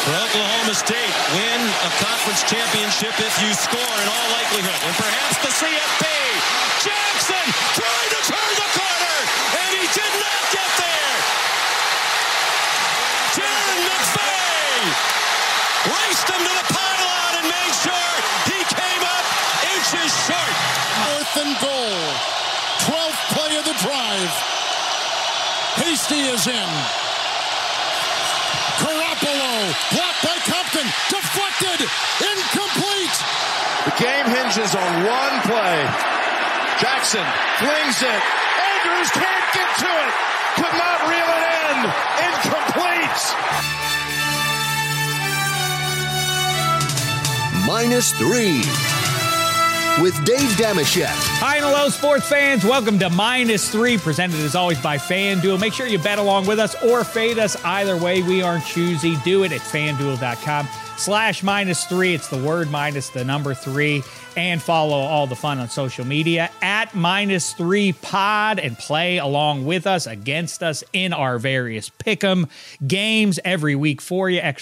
For Oklahoma State, win a conference championship if you score in all likelihood. And perhaps the CFP. Jackson trying to turn the corner, and he did not get there. Jaron McVay raced him to the pylon and made sure he came up inches short. 4th and goal. 12th play of the drive. Hasty is in. Garoppolo, blocked by Compton, deflected, incomplete. The game hinges on one play. Jackson flings it. Andrews can't get to it. Could not reel it in. Incomplete. -3 with Dave Dameshek. Hi and hello, sports fans. Welcome to -3, presented as always by FanDuel. Make sure you bet along with us or fade us. Either way, we aren't choosy. Do it at FanDuel.com/-3. It's the word minus the number 3. And follow all the fun on social media at -3pod and play along with us, against us in our various pick'em games every week for you.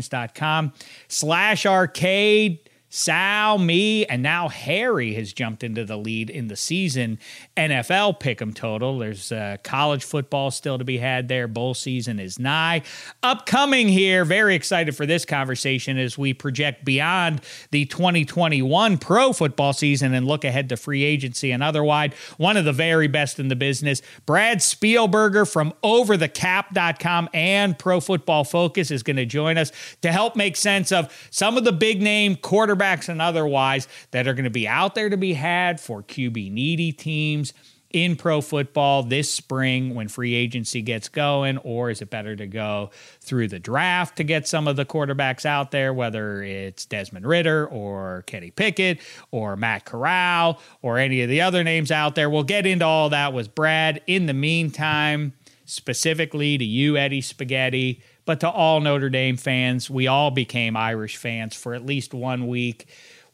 Extrapoints.com/arcade. Sal, me, and now Harry has jumped into the lead in the season NFL pick'em total. There's college football still to be had there. Bowl season is nigh. Upcoming here, very excited for this conversation as we project beyond the 2021 pro football season and look ahead to free agency and otherwise. One of the very best in the business, Brad Spielberger from overthecap.com and Pro Football Focus is going to join us to help make sense of some of the big name quarterbacks and otherwise that are going to be out there to be had for QB needy teams in pro football this spring when free agency gets going. Or is it better to go through the draft to get some of the quarterbacks out there, whether it's Desmond Ridder or Kenny Pickett or Matt Corral or any of the other names out there? We'll get into all that with Brad. In the meantime, specifically to you, Eddie Spaghetti, but to all Notre Dame fans, we all became Irish fans for at least 1 week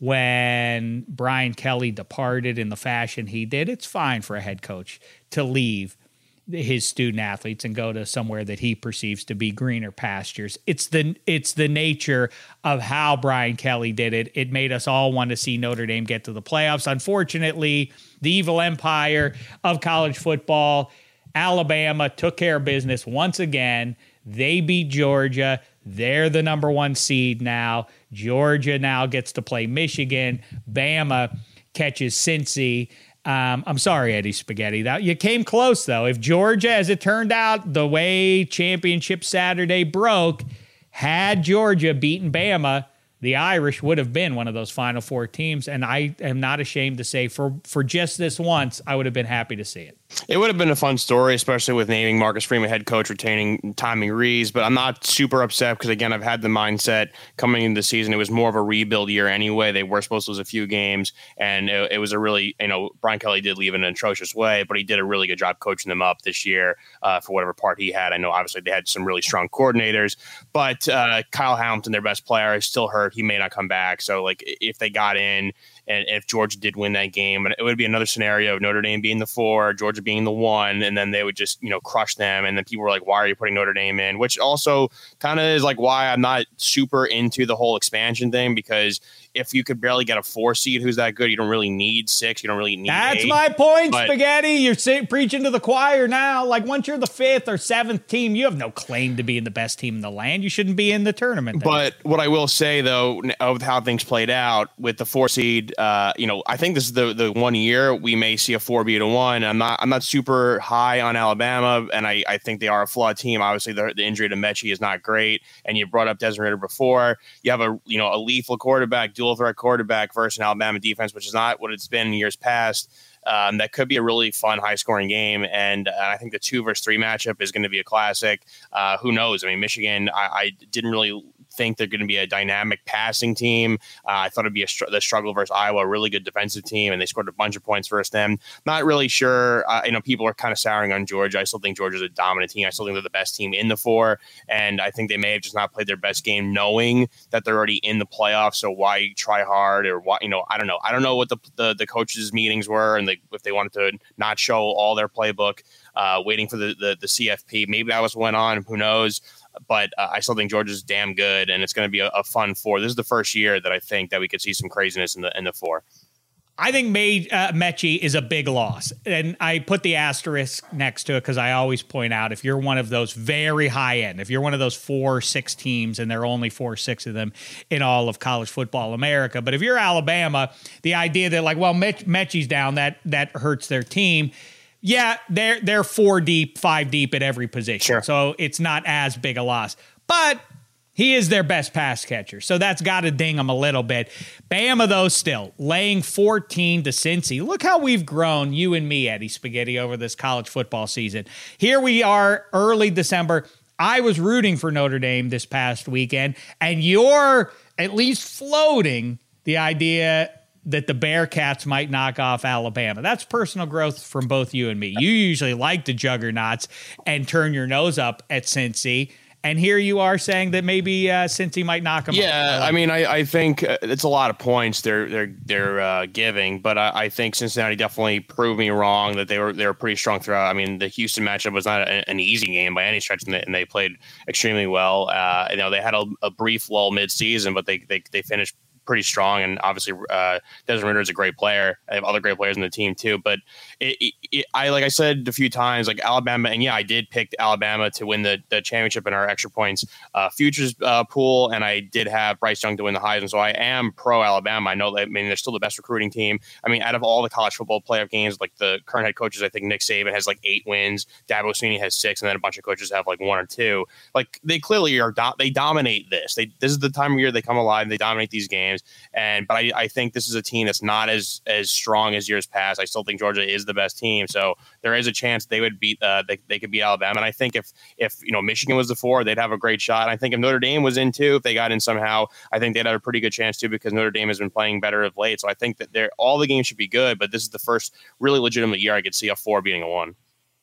when Brian Kelly departed in the fashion he did. It's fine for a head coach to leave his student athletes and go to somewhere that he perceives to be greener pastures. It's the nature of how Brian Kelly did it. It made us all want to see Notre Dame get to the playoffs. Unfortunately, the evil empire of college football, Alabama, took care of business once again. They beat Georgia. They're the number 1 seed now. Georgia now gets to play Michigan. Bama catches Cincy. I'm sorry, Eddie Spaghetti. You came close, though. If Georgia, as it turned out, the way Championship Saturday broke, had Georgia beaten Bama, the Irish would have been one of those Final Four teams. And I am not ashamed to say for just this once, I would have been happy to see it. It would have been a fun story, especially with naming Marcus Freeman head coach, retaining Tommy Rees. But I'm not super upset because, again, I've had the mindset coming into the season. It was more of a rebuild year anyway. They were supposed to lose a few games. And it was a really, Brian Kelly did leave in an atrocious way, but he did a really good job coaching them up this year for whatever part he had. I know, obviously, they had some really strong coordinators. But Kyle Hamilton, their best player, is still hurt. He may not come back. So, if they got in, and if Georgia did win that game, it would be another scenario of Notre Dame being the 4, Georgia being the 1, and then they would just, crush them. And then people were like, why are you putting Notre Dame in? Which also kind of is why I'm not super into the whole expansion thing, because if you could barely get a 4 seed who's that good, you don't really need 6. You don't really need That's 8. my point, Spaghetti. You're preaching to the choir now. Once you're the 5th or 7th team, you have no claim to being the best team in the land. You shouldn't be in the tournament. But what I will say, though, of how things played out with the 4 seed, I think this is the 1 year we may see a 4 beat a 1. I'm not super high on Alabama, and I think they are a flawed team. Obviously, the injury to Mechie is not great, and you brought up Desmond Ridder before. You have a lethal quarterback, dual threat quarterback versus an Alabama defense, which is not what it's been in years past. That could be a really fun, high-scoring game, and I think the 2 versus 3 matchup is going to be a classic. Who knows? I mean, Michigan, I didn't really think they're going to be a dynamic passing team. I thought it'd be the struggle versus Iowa, a really good defensive team, and they scored a bunch of points versus them. Not really sure. People are kind of souring on Georgia. I still think Georgia's a dominant team. I still think they're the best team in the 4, and I think they may have just not played their best game, knowing that they're already in the playoffs. So why try hard, or why? I don't know. I don't know what the coaches' meetings were, and if they wanted to not show all their playbook. waiting for the CFP. Maybe that was went on. Who knows? But I still think Georgia's damn good, and it's going to be a fun 4. This is the first year that I think that we could see some craziness in the 4. I think Mechie is a big loss, and I put the asterisk next to it because I always point out if you're one of those very high end, if you're one of those 4-6 teams, and there are only 4-6 of them in all of college football America, but if you're Alabama, the idea that like, well, Mechie's down, that hurts their team. Yeah, they're 4 deep, 5 deep at every position, sure. So it's not as big a loss, but he is their best pass catcher, so that's got to ding him a little bit. Bama, though, still laying 14 to Cincy. Look how we've grown, you and me, Eddie Spaghetti, over this college football season. Here we are, early December. I was rooting for Notre Dame this past weekend, and you're at least floating the idea that the Bearcats might knock off Alabama. That's personal growth from both you and me. You usually like the juggernauts and turn your nose up at Cincy. And here you are saying that maybe Cincy might knock them off. Yeah, I mean, I think it's a lot of points they're giving, but I think Cincinnati definitely proved me wrong that they were pretty strong throughout. I mean, the Houston matchup was not an easy game by any stretch, and they played extremely well. They had a brief lull mid-season, but they finished pretty strong, and obviously Desmond Ridder is a great player. I have other great players in the team too, but I like I said a few times, like Alabama, and yeah, I did pick Alabama to win the championship in our extra points futures pool, and I did have Bryce Young to win the Heisman, so I am pro Alabama. I know that, I mean, they're still the best recruiting team. I mean, out of all the college football playoff games, like the current head coaches, I think Nick Saban has like 8 wins, Dabo Swinney has 6, and then a bunch of coaches have like 1 or 2. Like they clearly are they dominate this. This is the time of year they come alive. They dominate these games. But I think this is a team that's not as strong as years past. I still think Georgia is the best team, so there is a chance they would beat they could beat Alabama. And I think if Michigan was the 4, they'd have a great shot. And I think if Notre Dame was in too, if they got in somehow, I think they'd have a pretty good chance too, because Notre Dame has been playing better of late. So I think that all the games should be good, but this is the first really legitimate year I could see a 4 beating a 1.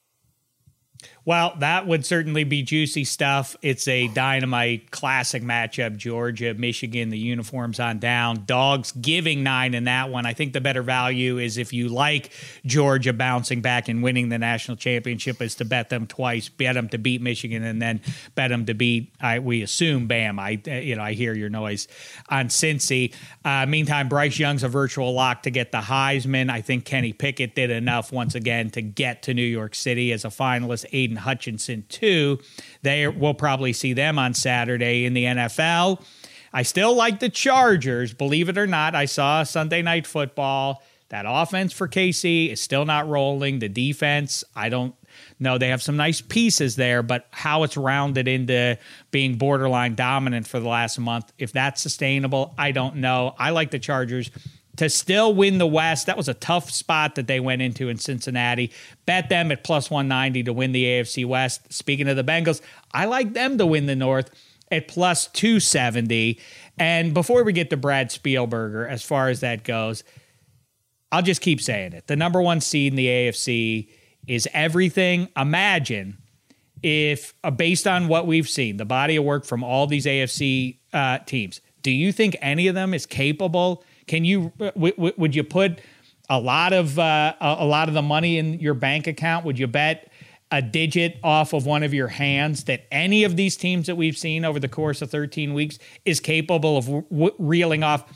Well, that would certainly be juicy stuff. It's a dynamite classic matchup. Georgia, Michigan, the uniforms on down. Dogs giving 9 in that one. I think the better value is if you like Georgia bouncing back and winning the national championship is to bet them twice, bet them to beat Michigan, and then bet them to beat, we assume, Bam. I hear your noise on Cincy. Meantime, Bryce Young's a virtual lock to get the Heisman. I think Kenny Pickett did enough once again to get to New York City as a finalist. Aiden Hutchinson too. We'll probably see them on Saturday in the NFL. I still like the Chargers, believe it or not. I saw Sunday Night Football. That offense for KC is still not rolling. The defense, I don't know. They have some nice pieces there, but how it's rounded into being borderline dominant for the last month, if that's sustainable, I don't know. I like the Chargers to still win the West. That was a tough spot that they went into in Cincinnati. Bet them at plus 190 to win the AFC West. Speaking of the Bengals, I like them to win the North at plus 270. And before we get to Brad Spielberger, as far as that goes, I'll just keep saying it. The number 1 seed in the AFC is everything. Imagine if, based on what we've seen, the body of work from all these AFC teams, do you think any of them is capable? Can you would you put a lot of the money in your bank account? Would you bet a digit off of one of your hands that any of these teams that we've seen over the course of 13 weeks is capable of reeling off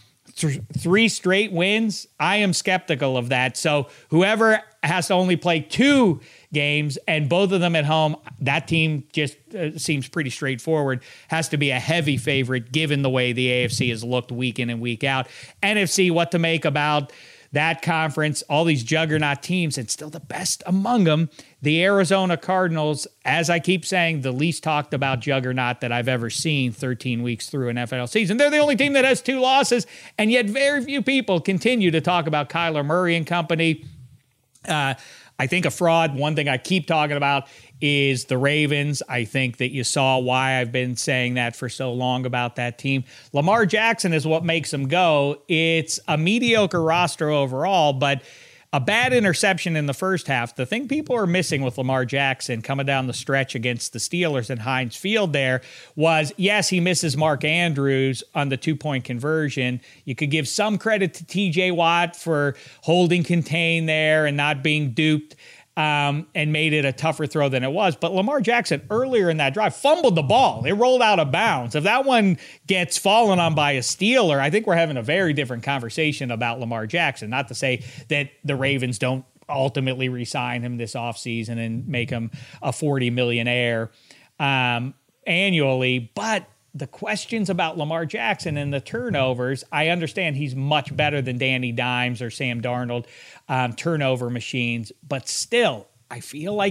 3 straight wins? I am skeptical of that. So whoever has to only play 2 games and both of them at home, that team just seems pretty straightforward, has to be a heavy favorite given the way the AFC has looked week in and week out. NFC, what to make about that conference, all these juggernaut teams, and still the best among them, the Arizona Cardinals, as I keep saying, the least talked about juggernaut that I've ever seen 13 weeks through an NFL season. They're the only team that has 2 losses, and yet very few people continue to talk about Kyler Murray and company. I think a fraud. One thing I keep talking about is the Ravens. I think that you saw why I've been saying that for so long about that team. Lamar Jackson is what makes them go. It's a mediocre roster overall, but a bad interception in the first half. The thing people are missing with Lamar Jackson coming down the stretch against the Steelers in Heinz Field there was, yes, he misses Mark Andrews on the 2-point conversion. You could give some credit to TJ Watt for holding contain there and not being duped. and made it a tougher throw than it was. But Lamar Jackson earlier in that drive fumbled the ball. It rolled out of bounds. If that one gets fallen on by a Steeler, I think we're having a very different conversation about Lamar Jackson. Not to say that the Ravens don't ultimately re-sign him this offseason and make him a $40 millionaire annually, but the questions about Lamar Jackson and the turnovers, I understand he's much better than Danny Dimes or Sam Darnold, turnover machines, but still, I feel like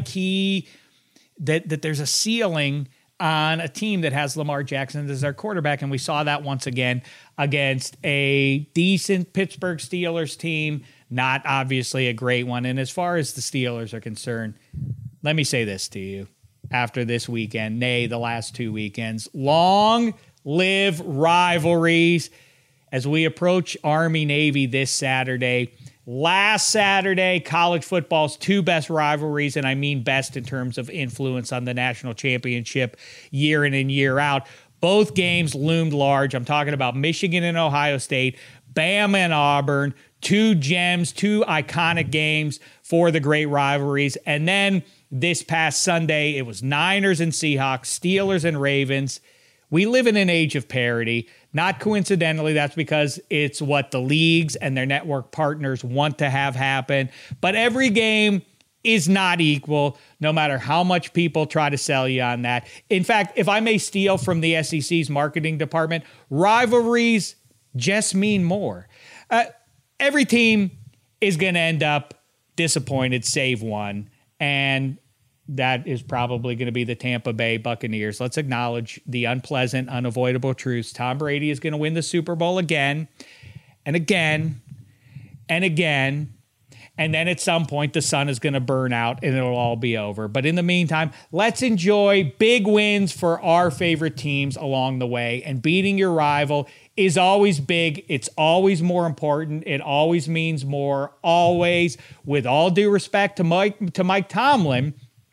that there's a ceiling on a team that has Lamar Jackson as their quarterback, and we saw that once again against a decent Pittsburgh Steelers team, not obviously a great one. And as far as the Steelers are concerned, let me say this to you. After this weekend, nay, the last 2 weekends, long live rivalries as we approach Army-Navy this Saturday. Last Saturday, college football's two best rivalries, and I mean best in terms of influence on the national championship year in and year out. Both games loomed large. I'm talking about Michigan and Ohio State, Bama and Auburn, two gems, two iconic games for the great rivalries. And then this past Sunday, it was Niners and Seahawks, Steelers and Ravens. We live in an age of parity. Not coincidentally, that's because it's what the leagues and their network partners want to have happen. But every game is not equal, no matter how much people try to sell you on that. In fact, if I may steal from the SEC's marketing department, rivalries just mean more. Every team is going to end up disappointed, save one. And that is probably going to be the Tampa Bay Buccaneers. Let's acknowledge the unpleasant, unavoidable truths. Tom Brady is going to win the Super Bowl again and again and again. And then at some point, the sun is going to burn out and it'll all be over. But in the meantime, let's enjoy big wins for our favorite teams along the way. And beating your rival is always big. It's always more important. It always means more. Always, with all due respect to Mike Tomlin,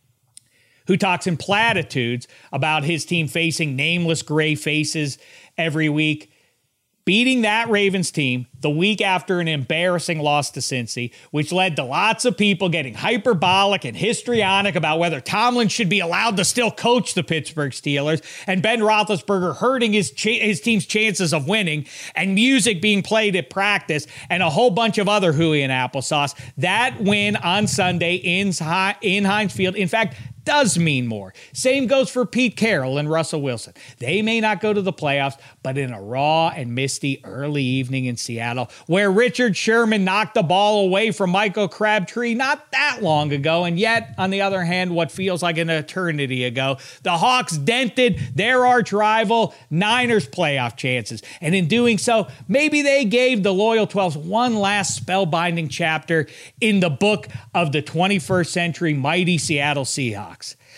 who talks in platitudes about his team facing nameless gray faces every week. Beating that Ravens team the week after an embarrassing loss to Cincy, which led to lots of people getting hyperbolic and histrionic about whether Tomlin should be allowed to still coach the Pittsburgh Steelers, and Ben Roethlisberger hurting his team's chances of winning, and music being played at practice, and a whole bunch of other hooey and applesauce. That win on Sunday in Heinz Field, in fact, does mean more. Same goes for Pete Carroll and Russell Wilson. They may not go to the playoffs, but in a raw and misty early evening in Seattle, where Richard Sherman knocked the ball away from Michael Crabtree not that long ago, and yet, on the other hand, what feels like an eternity ago, the Hawks dented their arch rival Niners playoff chances. And in doing so, maybe they gave the Loyal 12s one last spellbinding chapter in the book of the 21st century mighty Seattle Seahawks.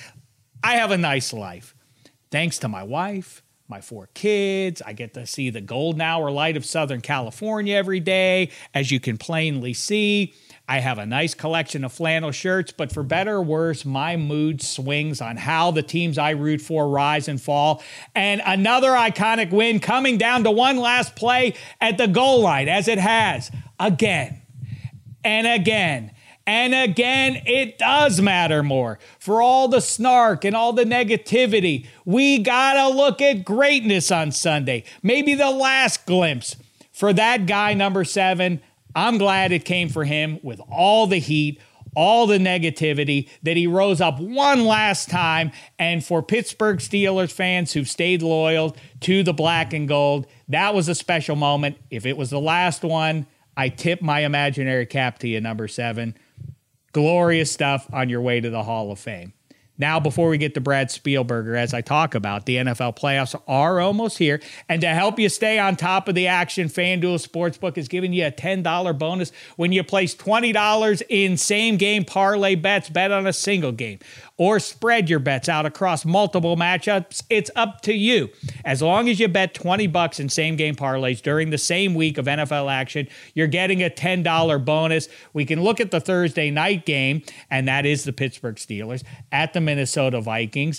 I have a nice life. Thanks to my wife, my 4 kids, I get to see the golden hour light of Southern California every day, as you can plainly see. I have a nice collection of flannel shirts, but for better or worse, my mood swings on how the teams I root for rise and fall. And another iconic win coming down to one last play at the goal line, as it has again and again. And again, it does matter more. For all the snark and all the negativity, we gotta look at greatness on Sunday. Maybe the last glimpse for that guy, number 7. I'm glad it came for him with all the heat, all the negativity, that he rose up one last time. And for Pittsburgh Steelers fans who've stayed loyal to the black and gold, that was a special moment. If it was the last one, I tip my imaginary cap to you, number 7. Glorious stuff on your way to the Hall of Fame. Now, before we get to Brad Spielberger, as I talk about, the NFL playoffs are almost here. And to help you stay on top of the action, FanDuel Sportsbook is giving you a $10 bonus when you place $20 in same-game parlay bets. Bet on a single game or spread your bets out across multiple matchups. It's up to you. As long as you bet $20 in same-game parlays during the same week of NFL action, you're getting a $10 bonus. We can look at the Thursday night game, and that is the Pittsburgh Steelers at the Minnesota Vikings.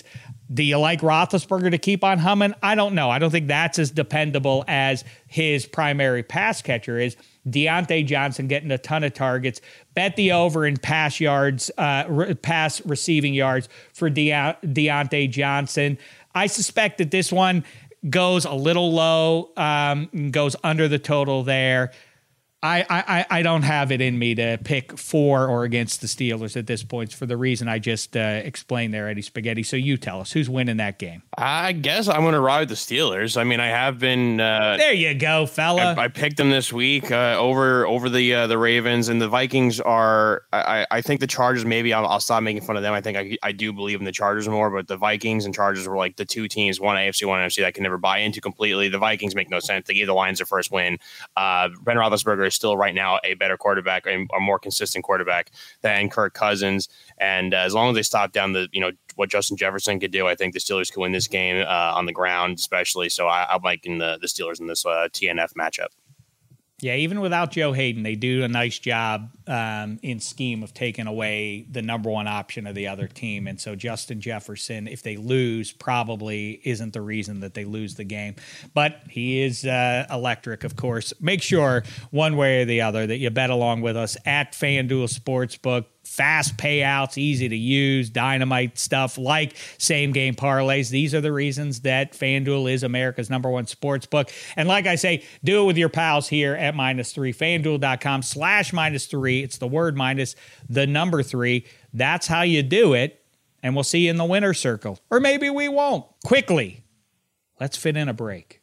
Do you like Roethlisberger to keep on humming? I don't know. I don't think that's as dependable as his primary pass catcher is. Deontay Johnson getting a ton of targets. Bet the over in pass yards, pass receiving yards for Deontay Johnson. I suspect that this one goes a little low, goes under the total there. I don't have it in me to pick for or against the Steelers at this point for the reason I just explained there, Eddie Spaghetti. So you tell us, who's winning that game? I guess I'm going to ride the Steelers. I mean, I have been. There you go, fella. I picked them this week over the Ravens, and the Vikings are. I think the Chargers. Maybe I'll stop making fun of them. I think I do believe in the Chargers more, but the Vikings and Chargers were like the two teams, one AFC, one NFC, that I can never buy into completely. The Vikings make no sense. They gave the Lions their first win. Ben Roethlisberger is still right now a better quarterback, a more consistent quarterback than Kirk Cousins. And as long as they stop down what Justin Jefferson could do, I think the Steelers could win this game on the ground, especially. So I'm liking the Steelers in this TNF matchup. Yeah, even without Joe Hayden, they do a nice job in scheme of taking away the number one option of the other team. And so Justin Jefferson, if they lose, probably isn't the reason that they lose the game. But he is electric, of course. Make sure one way or the other that you bet along with us at FanDuel Sportsbook. Fast payouts, easy to use, dynamite stuff like same-game parlays. These are the reasons that FanDuel is America's number one sports book. And like I say, do it with your pals here at -3. FanDuel.com/-3. It's the word minus the number 3. That's how you do it. And we'll see you in the winner's circle. Or maybe we won't. Quickly, let's fit in a break.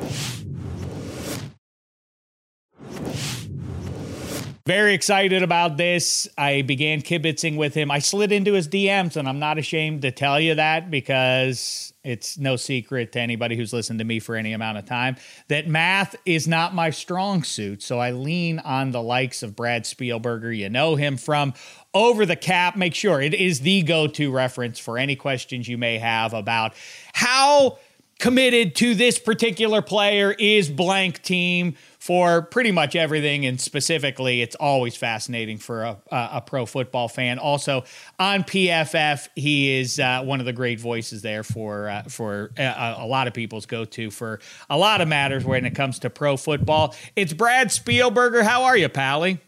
Very excited about this. I began kibitzing with him. I slid into his DMs, and I'm not ashamed to tell you that because it's no secret to anybody who's listened to me for any amount of time that math is not my strong suit. So I lean on the likes of Brad Spielberger. You know him from Over the Cap. Make sure it is the go-to reference for any questions you may have about how committed to this particular player is blank team for pretty much everything, and specifically, it's always fascinating for a pro football fan. Also, on PFF, he is one of the great voices there for a lot of people's go-to for a lot of matters when it comes to pro football. It's Brad Spielberger. How are you, Pally?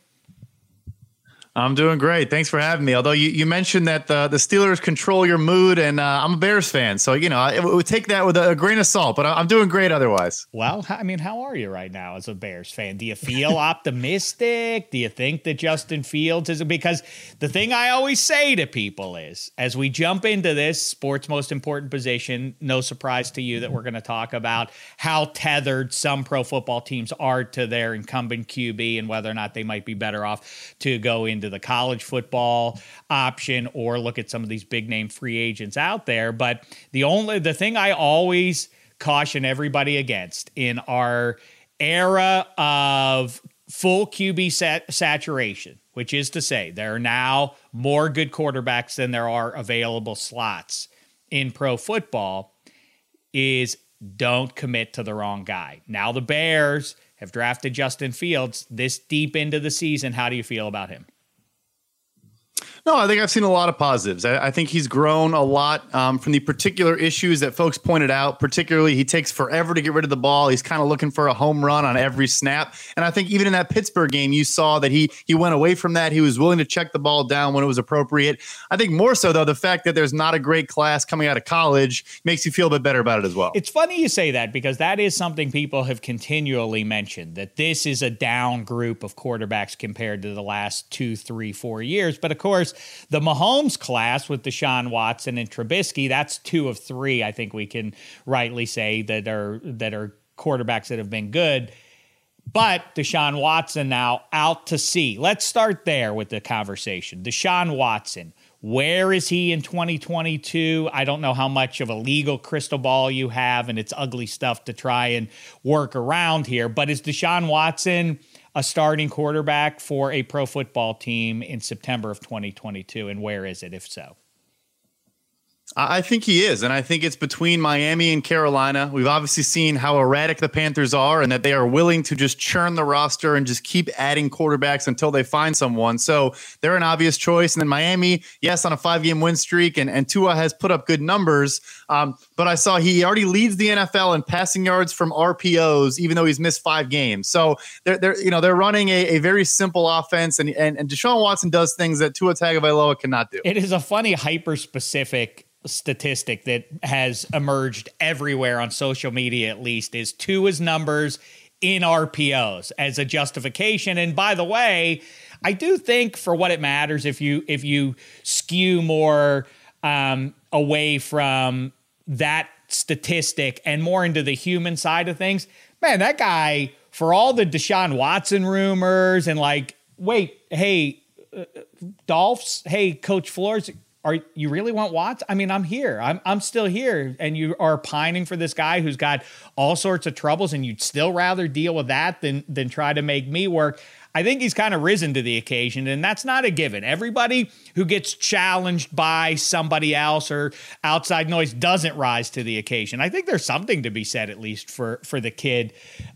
I'm doing great. Thanks for having me. Although you mentioned that the Steelers control your mood, and I'm a Bears fan, so it would take that with a grain of salt. But I'm doing great otherwise. Well, I mean, how are you right now as a Bears fan? Do you feel optimistic? Do you think that Justin Fields is? Because the thing I always say to people is, as we jump into this sports' most important position, no surprise to you that we're going to talk about how tethered some pro football teams are to their incumbent QB and whether or not they might be better off to go into the college football option or look at some of these big name free agents out there. But the thing I always caution everybody against in our era of full QB saturation, which is to say there are now more good quarterbacks than there are available slots in pro football, is don't commit to the wrong guy. Now the Bears have drafted Justin Fields this deep into the season. How do you feel about him? No, I think I've seen a lot of positives. I think he's grown a lot from the particular issues that folks pointed out. Particularly, he takes forever to get rid of the ball. He's kind of looking for a home run on every snap. And I think even in that Pittsburgh game, you saw that he went away from that. He was willing to check the ball down when it was appropriate. I think more so, though, the fact that there's not a great class coming out of college makes you feel a bit better about it as well. It's funny you say that because that is something people have continually mentioned, that this is a down group of quarterbacks compared to the last 2, 3, 4 years. But of course, the Mahomes class with Deshaun Watson and Trubisky, that's 2 of 3, I think we can rightly say, that are quarterbacks that have been good. But Deshaun Watson now out to sea. Let's start there with the conversation. Deshaun Watson, where is he in 2022? I don't know how much of a legal crystal ball you have, and it's ugly stuff to try and work around here. But is Deshaun Watson a starting quarterback for a pro football team in September of 2022, and where is it, if so? I think he is, and I think it's between Miami and Carolina. We've obviously seen how erratic the Panthers are and that they are willing to just churn the roster and just keep adding quarterbacks until they find someone. So they're an obvious choice. And then Miami, yes, on a 5-game win streak, and Tua has put up good numbers. But I saw he already leads the NFL in passing yards from RPOs, even though he's missed 5 games. So they're running a very simple offense, and Deshaun Watson does things that Tua Tagovailoa cannot do. It is a funny hyper-specific statistic that has emerged everywhere on social media, at least, is Tua's numbers in RPOs as a justification. And by the way, I do think for what it matters, if you skew more away from that statistic and more into the human side of things, man, that guy, for all the Deshaun Watson rumors and hey, Dolphs, hey, Coach Flores, you really want Watts? I mean, I'm here. I'm still here. And you are pining for this guy who's got all sorts of troubles, and you'd still rather deal with that than try to make me work. I think he's kind of risen to the occasion, and that's not a given. Everybody who gets challenged by somebody else or outside noise doesn't rise to the occasion. I think there's something to be said, at least for the kid,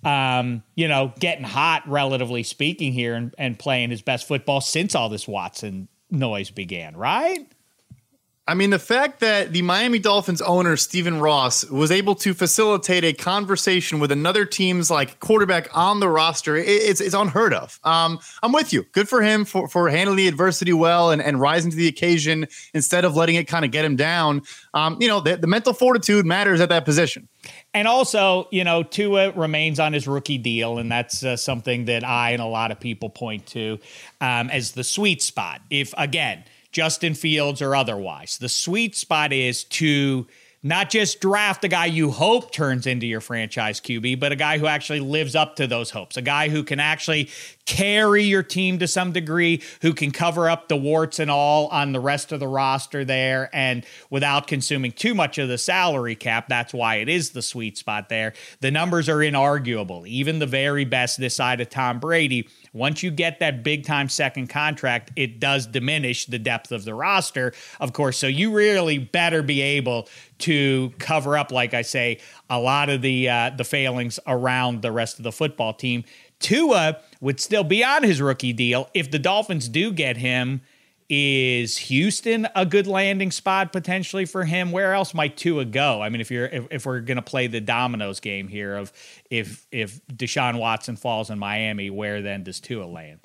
getting hot, relatively speaking, here and playing his best football since all this Watson noise began, right? I mean, the fact that the Miami Dolphins owner, Stephen Ross, was able to facilitate a conversation with another team's quarterback on the roster, it's unheard of. I'm with you. Good for him for handling the adversity well and rising to the occasion instead of letting it kind of get him down. The mental fortitude matters at that position. And also, Tua remains on his rookie deal, and that's something that I and a lot of people point to as the sweet spot. If, again, Justin Fields or otherwise, the sweet spot is to not just draft a guy you hope turns into your franchise QB, but a guy who actually lives up to those hopes, a guy who can actually carry your team to some degree, who can cover up the warts and all on the rest of the roster there, and without consuming too much of the salary cap. That's why it is the sweet spot there. The numbers are inarguable. Even the very best this side of Tom Brady, once you get that big-time second contract, it does diminish the depth of the roster, of course. So you really better be able to cover up, like I say, a lot of the failings around the rest of the football team. Tua would still be on his rookie deal. If the Dolphins do get him, is Houston a good landing spot potentially for him? Where else might Tua go? I mean, if we're going to play the dominoes game here of if Deshaun Watson falls in Miami, where then does Tua land?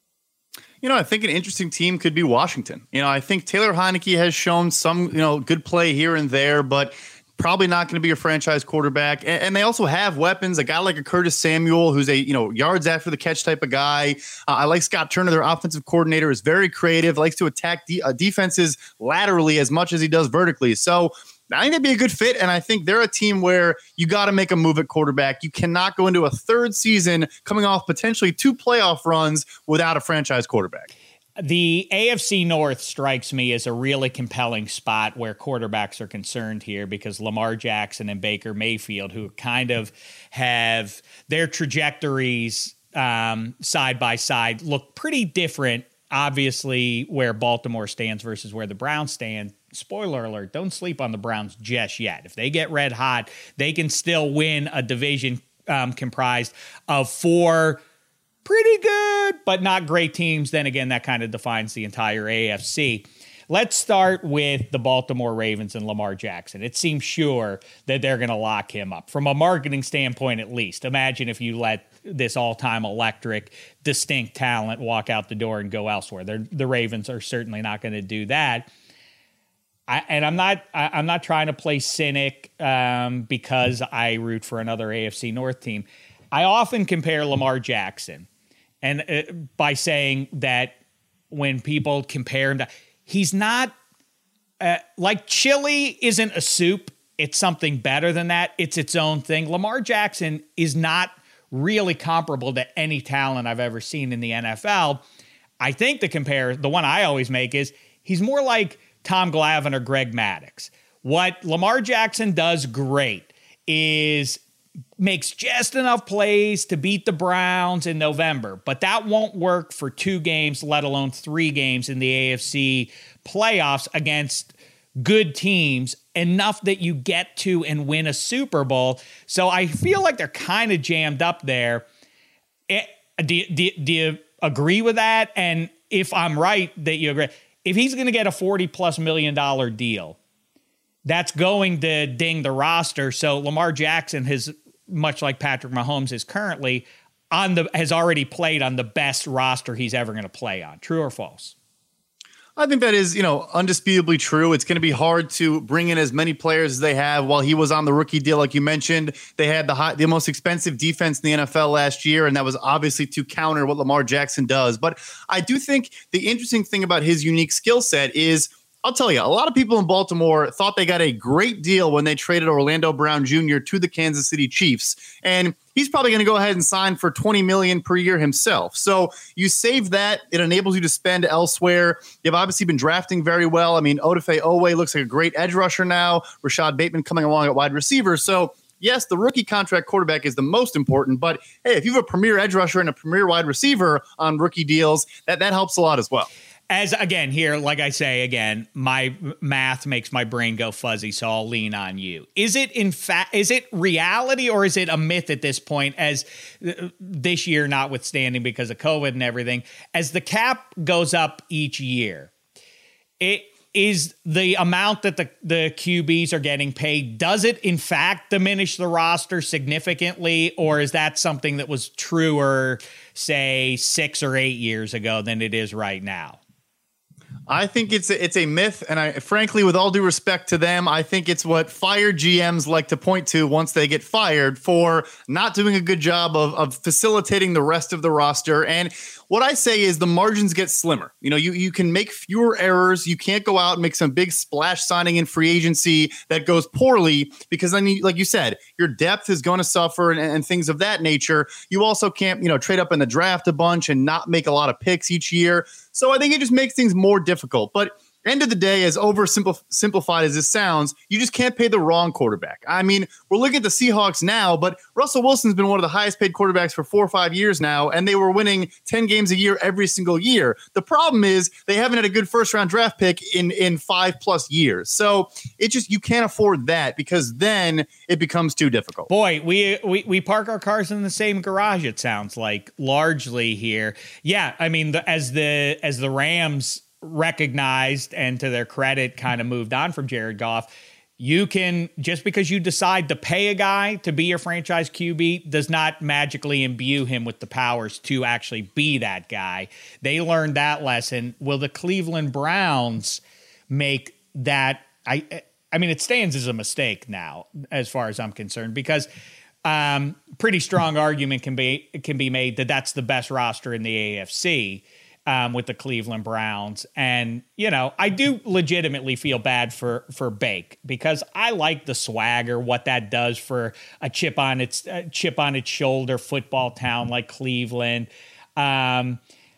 I think an interesting team could be Washington. I think Taylor Heineke has shown some, good play here and there, but probably not going to be a franchise quarterback. And they also have weapons, a guy like a Curtis Samuel, who's a, yards after the catch type of guy. I like Scott Turner, their offensive coordinator, is very creative, likes to attack defenses laterally as much as he does vertically. So I think that'd be a good fit, and I think they're a team where you got to make a move at quarterback. You cannot go into a third season coming off potentially 2 playoff runs without a franchise quarterback. The AFC North strikes me as a really compelling spot where quarterbacks are concerned here, because Lamar Jackson and Baker Mayfield, who kind of have their trajectories side by side, look pretty different, obviously, where Baltimore stands versus where the Browns stand. Spoiler alert, don't sleep on the Browns just yet. If they get red hot, they can still win a division comprised of 4 pretty good but not great teams. Then again, that kind of defines the entire AFC. Let's start with the Baltimore Ravens and Lamar Jackson. It seems sure that they're going to lock him up from a marketing standpoint, at least. Imagine if you let this all-time electric, distinct talent walk out the door and go elsewhere. The Ravens are certainly not going to do that. I'm not trying to play cynic because I root for another AFC North team. I often compare Lamar Jackson, and by saying that when people compare him to, he's not like chili isn't a soup. It's something better than that. It's its own thing. Lamar Jackson is not really comparable to any talent I've ever seen in the NFL. I think the one I always make is he's more like Tom Glavine or Greg Maddux. What Lamar Jackson does great is makes just enough plays to beat the Browns in November, but that won't work for 2 games, let alone 3 games in the AFC playoffs against good teams enough that you get to and win a Super Bowl. So I feel like they're kind of jammed up there. Do you agree with that? And if I'm right that you agree, if he's going to get a $40+ million deal, that's going to ding the roster. So Lamar Jackson has, much like Patrick Mahomes is currently has already played on the best roster he's ever going to play on. True or false? I think that is, undisputably true. It's going to be hard to bring in as many players as they have. While he was on the rookie deal, like you mentioned, they had the most expensive defense in the NFL last year, and that was obviously to counter what Lamar Jackson does. But I do think the interesting thing about his unique skill set is, I'll tell you, a lot of people in Baltimore thought they got a great deal when they traded Orlando Brown Jr. to the Kansas City Chiefs. And he's probably going to go ahead and sign for $20 million per year himself. So you save that. It enables you to spend elsewhere. You've obviously been drafting very well. I mean, Odafe Oweh looks like a great edge rusher now. Rashad Bateman coming along at wide receiver. So yes, the rookie contract quarterback is the most important. But hey, if you have a premier edge rusher and a premier wide receiver on rookie deals, that helps a lot as well. As again here, like I say again, my math makes my brain go fuzzy, so I'll lean on you. Is it reality or is it a myth at this point? As this year, notwithstanding because of COVID and everything, as the cap goes up each year, it is the amount that the QBs are getting paid. Does it in fact diminish the roster significantly, or is that something that was truer, say 6 or 8 years ago than it is right now? I think it's a myth, and I frankly, with all due respect to them, I think it's what fired GMs like to point to once they get fired for not doing a good job of facilitating the rest of the roster. And what I say is the margins get slimmer. You can make fewer errors. You can't go out and make some big splash signing in free agency that goes poorly, because then, like you said, your depth is going to suffer and things of that nature. You also can't, trade up in the draft a bunch and not make a lot of picks each year. So I think it just makes things more difficult. But end of the day, as oversimplified as this sounds, you just can't pay the wrong quarterback. I mean, we're looking at the Seahawks now, but Russell Wilson's been one of the highest paid quarterbacks for 4 or 5 years now, and they were winning 10 games a year every single year. The problem is they haven't had a good first-round draft pick in 5+ years. So you can't afford that, because then it becomes too difficult. Boy, we park our cars in the same garage, it sounds like, largely here. Yeah, I mean, as the Rams recognized and to their credit kind of moved on from Jared Goff, you can, just because you decide to pay a guy to be your franchise QB does not magically imbue him with the powers to actually be that guy. They learned that lesson. Will the Cleveland Browns make that? I mean, it stands as a mistake now, as far as I'm concerned, because pretty strong argument can be made that that's the best roster in the AFC. With the Cleveland Browns. And, I do legitimately feel bad for Bake, because I like the swagger, what that does for a chip on its shoulder football town like Cleveland. And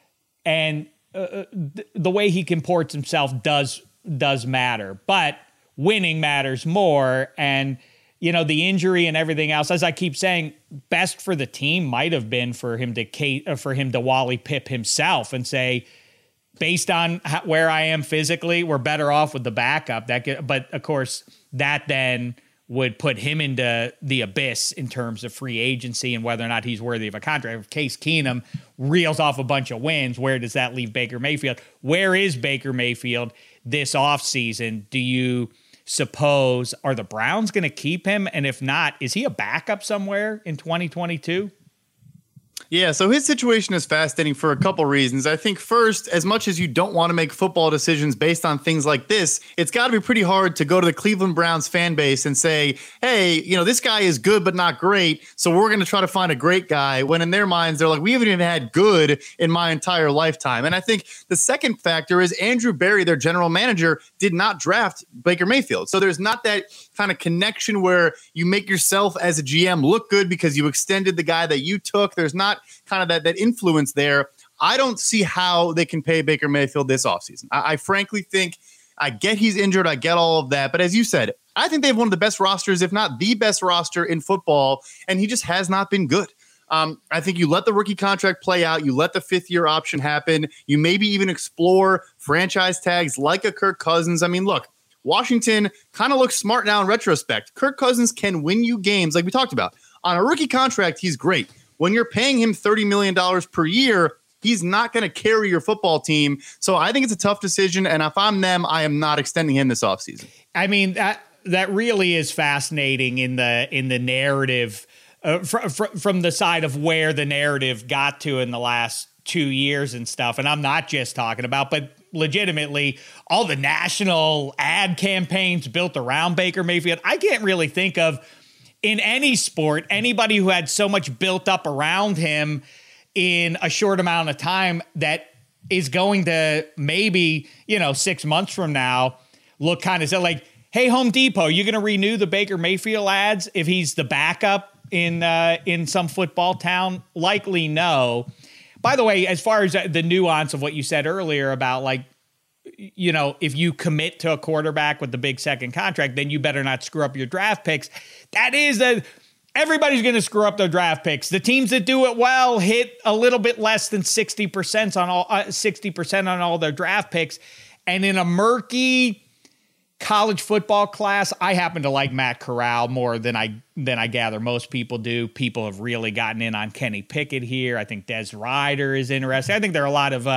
the way he comports himself does matter, but winning matters more. And, the injury and everything else, as I keep saying, best for the team might have been for him to Wally Pipp himself and say, based on where I am physically, we're better off with the backup. But of course, that then would put him into the abyss in terms of free agency and whether or not he's worthy of a contract. If Case Keenum reels off a bunch of wins, where does that leave Baker Mayfield? Where is Baker Mayfield this offseason? Do you suppose, are the Browns going to keep him? And if not, is he a backup somewhere in 2022? Yeah, so his situation is fascinating for a couple reasons. I think first, as much as you don't want to make football decisions based on things like this, it's got to be pretty hard to go to the Cleveland Browns fan base and say, hey, this guy is good but not great, so we're going to try to find a great guy, when in their minds, they're like, we haven't even had good in my entire lifetime. And I think the second factor is Andrew Berry, their general manager, did not draft Baker Mayfield. So there's not that kind of connection where you make yourself as a GM look good because you extended the guy that you took. There's not kind of that influence there. I don't see how they can pay Baker Mayfield this offseason. I frankly think, I get he's injured, I get all of that, but as you said, I think they have one of the best rosters, if not the best roster in football, and he just has not been good. I think you let the rookie contract play out, you let the 5th-year option happen, you maybe even explore franchise tags like a Kirk Cousins. I mean, look, Washington kind of looks smart now in retrospect. Kirk Cousins can win you games like we talked about. On a rookie contract, he's great. When you're paying him $30 million per year, he's not going to carry your football team. So I think it's a tough decision. And if I'm them, I am not extending him this offseason. I mean, that really is fascinating in the narrative from the side of where the narrative got to in the last 2 years and stuff. And I'm not just talking about, but legitimately all the national ad campaigns built around Baker Mayfield. I can't really think of in any sport anybody who had so much built up around him in a short amount of time that is going to maybe, 6 months from now look kind of like, hey, Home Depot, you going to renew the Baker Mayfield ads if he's the backup in some football town? Likely no. By the way, as far as the nuance of what you said earlier about if you commit to a quarterback with the big second contract, then you better not screw up your draft picks. That is everybody's going to screw up their draft picks. The teams that do it well hit a little bit less than 60% on all their draft picks. And in a murky college football class, I happen to like Matt Corral more than I gather most people do. People have really gotten in on Kenny Pickett here. I think Des Ryder is interesting. I think there are a lot of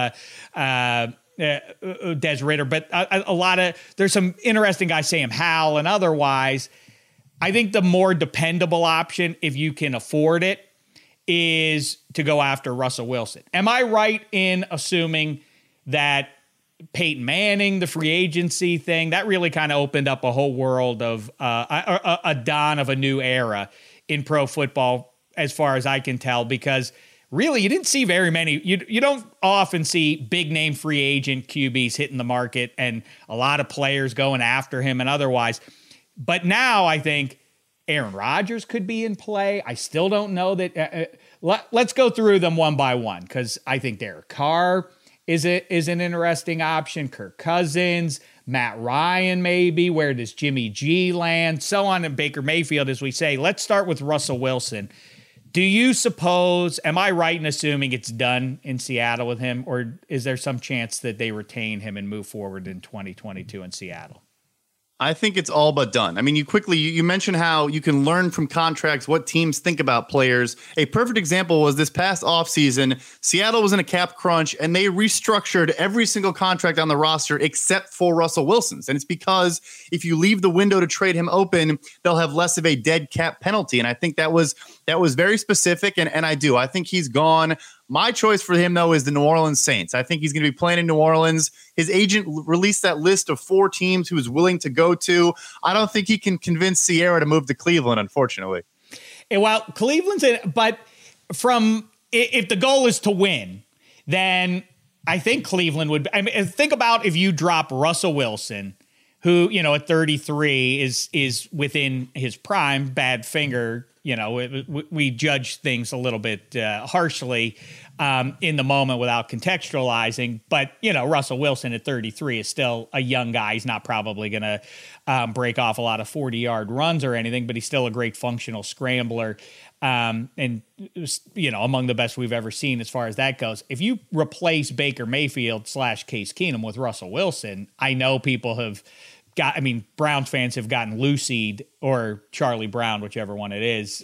Des Ritter, but there's some interesting guys, Sam Howell and otherwise. I think the more dependable option, if you can afford it, is to go after Russell Wilson. Am I right in assuming that Peyton Manning, the free agency thing, that really kind of opened up a whole world of a dawn of a new era in pro football, as far as I can tell, because really you didn't see very many. You don't often see big name free agent QBs hitting the market and a lot of players going after him and otherwise. But now I think Aaron Rodgers could be in play. I still don't know that. Let's go through them one by one, because I think Derek Carr is an interesting option. Kirk Cousins, Matt Ryan, maybe. Where does Jimmy G land? So on, and Baker Mayfield, as we say. Let's start with Russell Wilson. Do you suppose, am I right in assuming it's done in Seattle with him, or is there some chance that they retain him and move forward in 2022 in Seattle? I think it's all but done. I mean, you mentioned how you can learn from contracts what teams think about players. A perfect example was this past offseason. Seattle was in a cap crunch, and they restructured every single contract on the roster except for Russell Wilson's. And it's because if you leave the window to trade him open, they'll have less of a dead cap penalty. And I think that was very specific, and I do. I think he's gone. My choice for him, though, is the New Orleans Saints. I think he's going to be playing in New Orleans. His agent released that list of 4 teams he was willing to go to. I don't think he can convince Sierra to move to Cleveland, unfortunately. Well, Cleveland's in, but if the goal is to win, then I think Cleveland would. I mean, think about if you drop Russell Wilson, who at 33 is within his prime. Bad finger. We judge things a little bit harshly in the moment without contextualizing. But, Russell Wilson at 33 is still a young guy. He's not probably going to break off a lot of 40-yard runs or anything, but he's still a great functional scrambler and, among the best we've ever seen as far as that goes. If you replace Baker Mayfield / Case Keenum with Russell Wilson, I know people have Browns fans have gotten Lucy'd, or Charlie Brown, whichever one it is,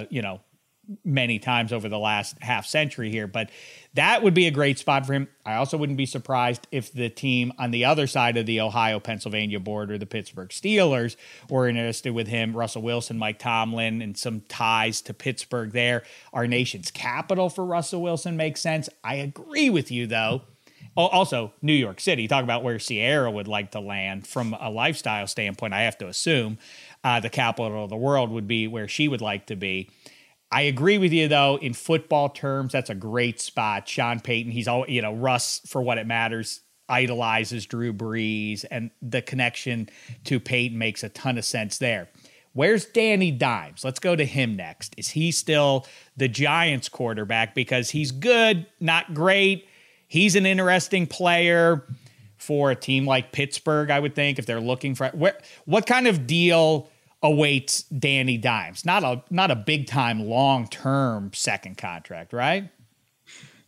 many times over the last half century here. But that would be a great spot for him. I also wouldn't be surprised if the team on the other side of the Ohio-Pennsylvania border, the Pittsburgh Steelers, were interested with him. Russell Wilson, Mike Tomlin, and some ties to Pittsburgh there. Our nation's capital for Russell Wilson makes sense. I agree with you, though. Also, New York City. Talk about where Sierra would like to land from a lifestyle standpoint. I have to assume the capital of the world would be where she would like to be. I agree with you, though. In football terms, that's a great spot. Sean Payton, he's all, Russ, for what it matters, idolizes Drew Brees, and the connection to Payton makes a ton of sense there. Where's Danny Dimes? Let's go to him next. Is he still the Giants quarterback? Because he's good, not great. He's an interesting player for a team like Pittsburgh, I would think, if they're looking for what kind of deal awaits Danny Dimes. Not a big time long term second contract, right?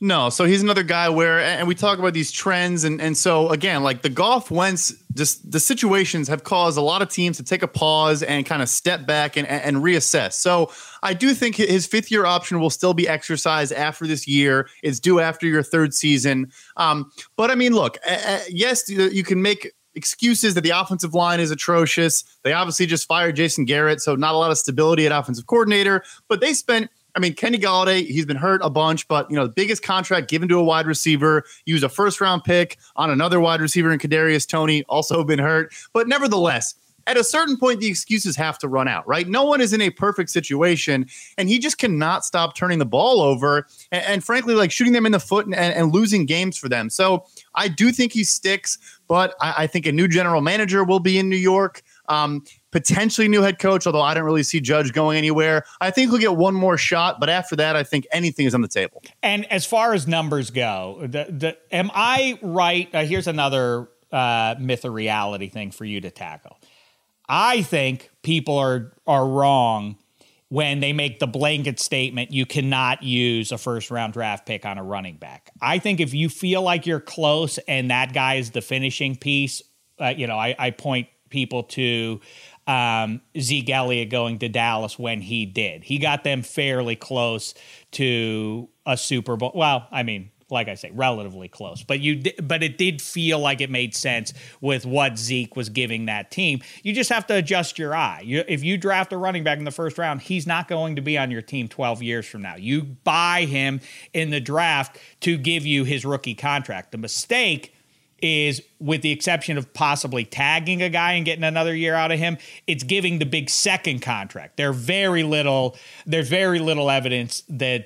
No, so he's another guy where, and we talk about these trends, and so again, like the Goff Wentz, just the situations have caused a lot of teams to take a pause and kind of step back and reassess. So I do think his fifth-year option will still be exercised after this year. It's due after your third season. But I mean, look, yes, you can make excuses that the offensive line is atrocious. They obviously just fired Jason Garrett, so not a lot of stability at offensive coordinator, but they spent, I mean, Kenny Golladay, he's been hurt a bunch, but, the biggest contract given to a wide receiver, use a first-round pick on another wide receiver in Kadarius Toney, also been hurt. But nevertheless, at a certain point, the excuses have to run out, right? No one is in a perfect situation, and he just cannot stop turning the ball over and frankly, like shooting them in the foot and losing games for them. So I do think he sticks, but I think a new general manager will be in New York. Potentially new head coach, although I don't really see Judge going anywhere. I think he'll get one more shot, but after that, I think anything is on the table. And as far as numbers go, am I right? Here's another myth or reality thing for you to tackle. I think people are wrong when they make the blanket statement, you cannot use a first-round draft pick on a running back. I think if you feel like you're close and that guy is the finishing piece, I point people to Zeke Elliott going to Dallas when he did. He got them fairly close to a Super Bowl. Well, I mean, like I say, relatively close. But it did feel like it made sense with what Zeke was giving that team. You just have to adjust your eye. If you draft a running back in the first round, he's not going to be on your team 12 years from now. You buy him in the draft to give you his rookie contract. The mistake is, with the exception of possibly tagging a guy and getting another year out of him, it's giving the big second contract. There's very little evidence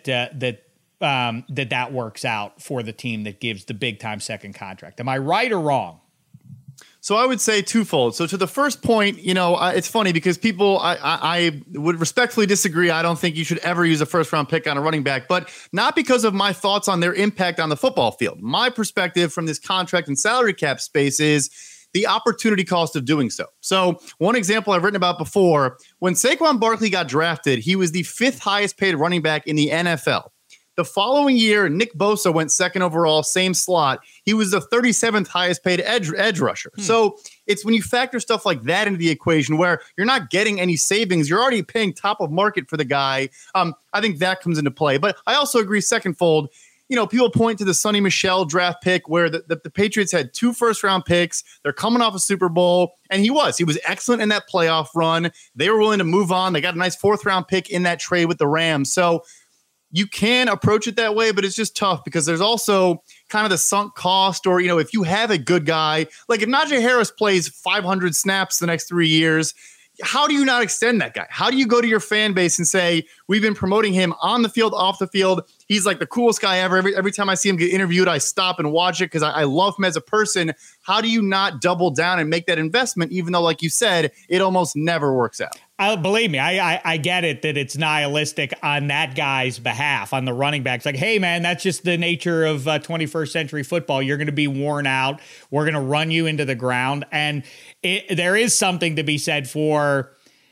that works out for the team that gives the big time second contract. Am I right or wrong? So I would say twofold. So to the first point, it's funny because people, I would respectfully disagree. I don't think you should ever use a first round pick on a running back, but not because of my thoughts on their impact on the football field. My perspective from this contract and salary cap space is the opportunity cost of doing so. So one example I've written about before, when Saquon Barkley got drafted, he was the 5th highest paid running back in the NFL. The following year, Nick Bosa went second overall, same slot. He was the 37th highest paid edge rusher. So it's when you factor stuff like that into the equation where you're not getting any savings, you're already paying top of market for the guy. I think that comes into play. But I also agree, secondfold, people point to the Sonny Michel draft pick where the Patriots had 2 first-round picks. They're coming off a Super Bowl, and he was excellent in that playoff run. They were willing to move on. They got a nice 4th-round pick in that trade with the Rams. So you can approach it that way, but it's just tough because there's also kind of the sunk cost, or, if you have a good guy, like if Najee Harris plays 500 snaps the next 3 years, how do you not extend that guy? How do you go to your fan base and say, we've been promoting him on the field, off the field. He's like the coolest guy ever. Every time I see him get interviewed, I stop and watch it because I love him as a person. How do you not double down and make that investment, even though, like you said, it almost never works out? Believe me, I get it that it's nihilistic on that guy's behalf, on the running backs. Like, hey, man, that's just the nature of 21st century football. You're going to be worn out. We're going to run you into the ground. And there is something to be said for,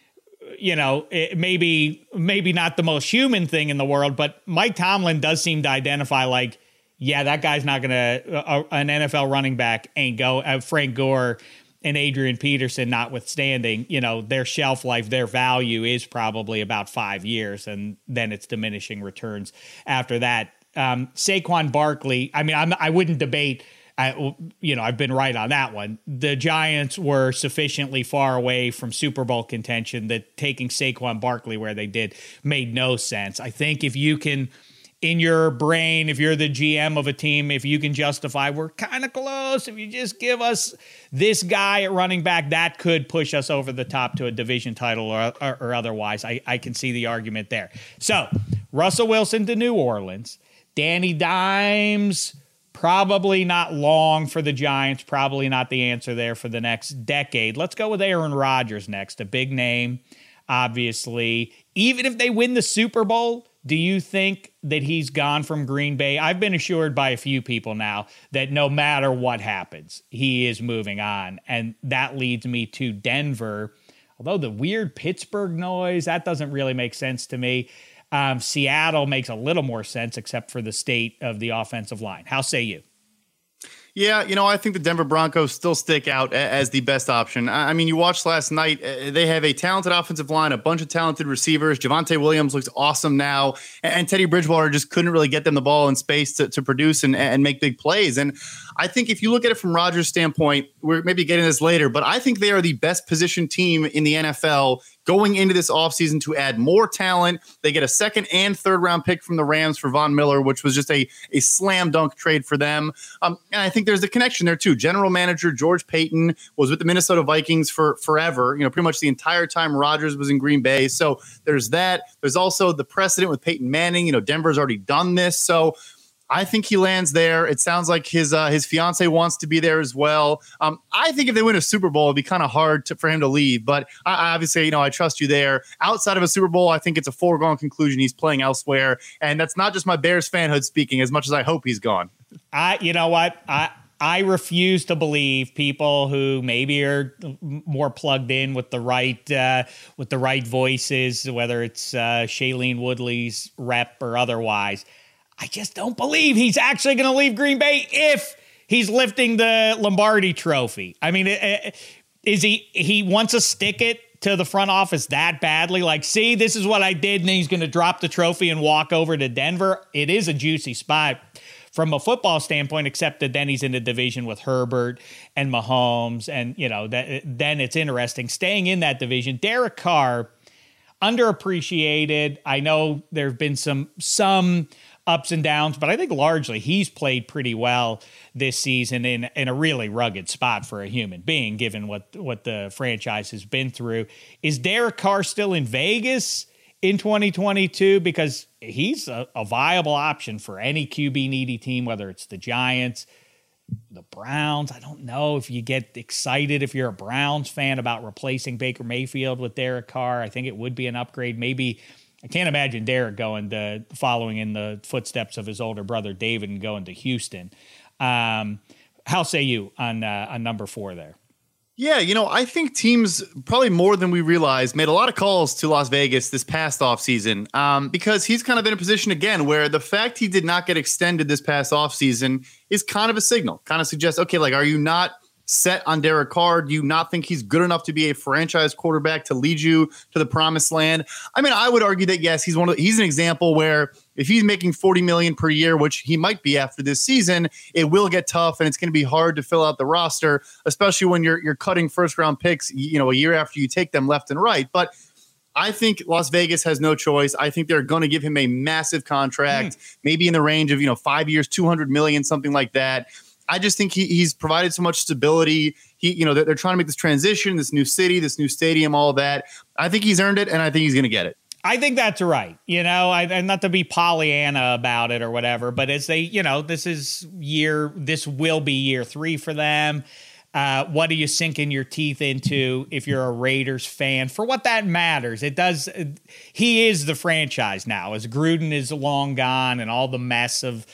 maybe not the most human thing in the world, but Mike Tomlin does seem to identify like, yeah, that guy's not going to, an NFL running back ain't go, Frank Gore and Adrian Peterson notwithstanding, their shelf life, their value is probably about 5 years, and then it's diminishing returns after that. Saquon Barkley, I mean, I wouldn't debate. I've been right on that one. The Giants were sufficiently far away from Super Bowl contention that taking Saquon Barkley where they did made no sense. I think if you can, in your brain, if you're the GM of a team, if you can justify we're kind of close, if you just give us this guy at running back, that could push us over the top to a division title or otherwise. I can see the argument there. So Russell Wilson to New Orleans, Danny Dimes, probably not long for the Giants, probably not the answer there for the next decade. Let's go with Aaron Rodgers next, a big name, obviously. Even if they win the Super Bowl, do you think that he's gone from Green Bay? I've been assured by a few people now that no matter what happens, he is moving on. And that leads me to Denver. Although the weird Pittsburgh noise, that doesn't really make sense to me. Seattle makes a little more sense, except for the state of the offensive line. How say you? Yeah, I think the Denver Broncos still stick out as the best option. I mean, you watched last night. They have a talented offensive line, a bunch of talented receivers. Javonte Williams looks awesome now. And Teddy Bridgewater just couldn't really get them the ball in space to produce and make big plays. And I think if you look at it from Rodgers' standpoint, we're maybe getting this later, but I think they are the best positioned team in the NFL going into this offseason to add more talent. They get a second and third round pick from the Rams for Von Miller, which was just a slam dunk trade for them. And I think there's a connection there too. General manager George Paton was with the Minnesota Vikings for forever, pretty much the entire time Rodgers was in Green Bay. So there's that. There's also the precedent with Peyton Manning. Denver's already done this. So I think he lands there. It sounds like his fiance wants to be there as well. I think if they win a Super Bowl, it'd be kind of hard for him to leave. But I obviously, I trust you there. Outside of a Super Bowl, I think it's a foregone conclusion he's playing elsewhere. And that's not just my Bears fanhood speaking, as much as I hope he's gone. You know what? I refuse to believe people who maybe are more plugged in with the right voices, whether it's Shailene Woodley's rep or otherwise. I just don't believe he's actually going to leave Green Bay if he's lifting the Lombardi trophy. I mean, is he wants to stick it to the front office that badly? Like, see, this is what I did, and then he's going to drop the trophy and walk over to Denver. It is a juicy spot from a football standpoint, except that then he's in a division with Herbert and Mahomes, and then it's interesting staying in that division. Derek Carr, underappreciated. I know there have been some ups and downs, but I think largely he's played pretty well this season in a really rugged spot for a human being, given what the franchise has been through. Is Derek Carr still in Vegas in 2022? Because he's a viable option for any QB needy team, whether it's the Giants, the Browns. I don't know if you get excited if you're a Browns fan about replacing Baker Mayfield with Derek Carr. I think it would be an upgrade. Maybe I can't imagine Derek following in the footsteps of his older brother David and going to Houston. How say you on number 4 there? Yeah, I think teams probably more than we realize made a lot of calls to Las Vegas this past offseason because he's kind of in a position again where the fact he did not get extended this past offseason is kind of a signal, kind of suggests, okay, like, are you not set on Derek Carr? Do you not think he's good enough to be a franchise quarterback to lead you to the promised land? I mean, I would argue that, yes, he's an example where if he's making $40 million per year, which he might be after this season, it will get tough and it's going to be hard to fill out the roster, especially when you're cutting first round picks, a year after you take them left and right. But I think Las Vegas has no choice. I think they're going to give him a massive contract, maybe in the range of, 5 years, $200 million, something like that. I just think he's provided so much stability. They're trying to make this transition, this new city, this new stadium, all that. I think he's earned it, and I think he's going to get it. I think that's right. And not to be Pollyanna about it or whatever, but as they, this will be year 3 for them. What are you sinking your teeth into if you're a Raiders fan? For what that matters, it does. He is the franchise now, as Gruden is long gone and all the mess of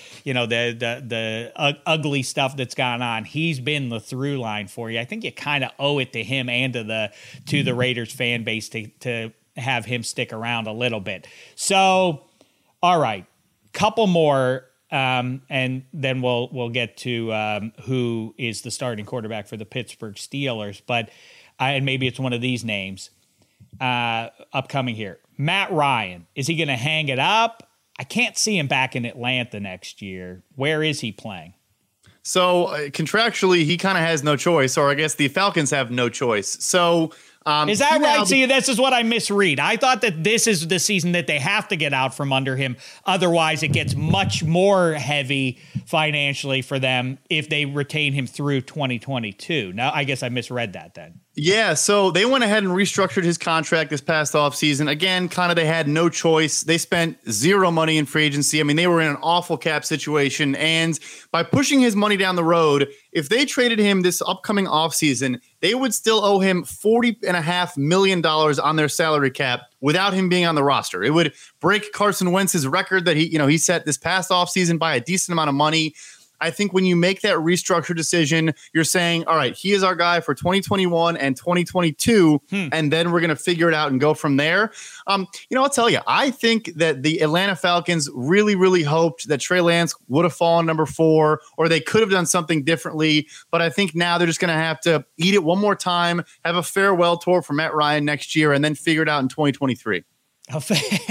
the ugly stuff that's gone on. He's been the through line for you. I think you kind of owe it to him and to the Raiders fan base to have him stick around a little bit. So, all right, couple more. And then we'll get to who is the starting quarterback for the Pittsburgh Steelers. But and maybe it's one of these names upcoming here. Matt Ryan. Is he going to hang it up? I can't see him back in Atlanta next year. Where is he playing? So contractually, he kind of has no choice, or I guess the Falcons have no choice. So is that right? See, this is what I misread. I thought that this is the season that they have to get out from under him. Otherwise, it gets much more heavy financially for them if they retain him through 2022. Now, I guess I misread that then. Yeah, so they went ahead and restructured his contract this past offseason. Again, kind of they had no choice. They spent zero money in free agency. I mean, they were in an awful cap situation. And by pushing his money down the road, if they traded him this upcoming offseason, they would still owe him $40.5 million on their salary cap without him being on the roster. It would break Carson Wentz's record that he set this past offseason by a decent amount of money. I think when you make that restructure decision, you're saying, all right, he is our guy for 2021 and 2022, and then we're going to figure it out and go from there. I'll tell you, I think that the Atlanta Falcons really, really hoped that Trey Lance would have fallen number 4, or they could have done something differently. But I think now they're just going to have to eat it one more time, have a farewell tour for Matt Ryan next year, and then figure it out in 2023. A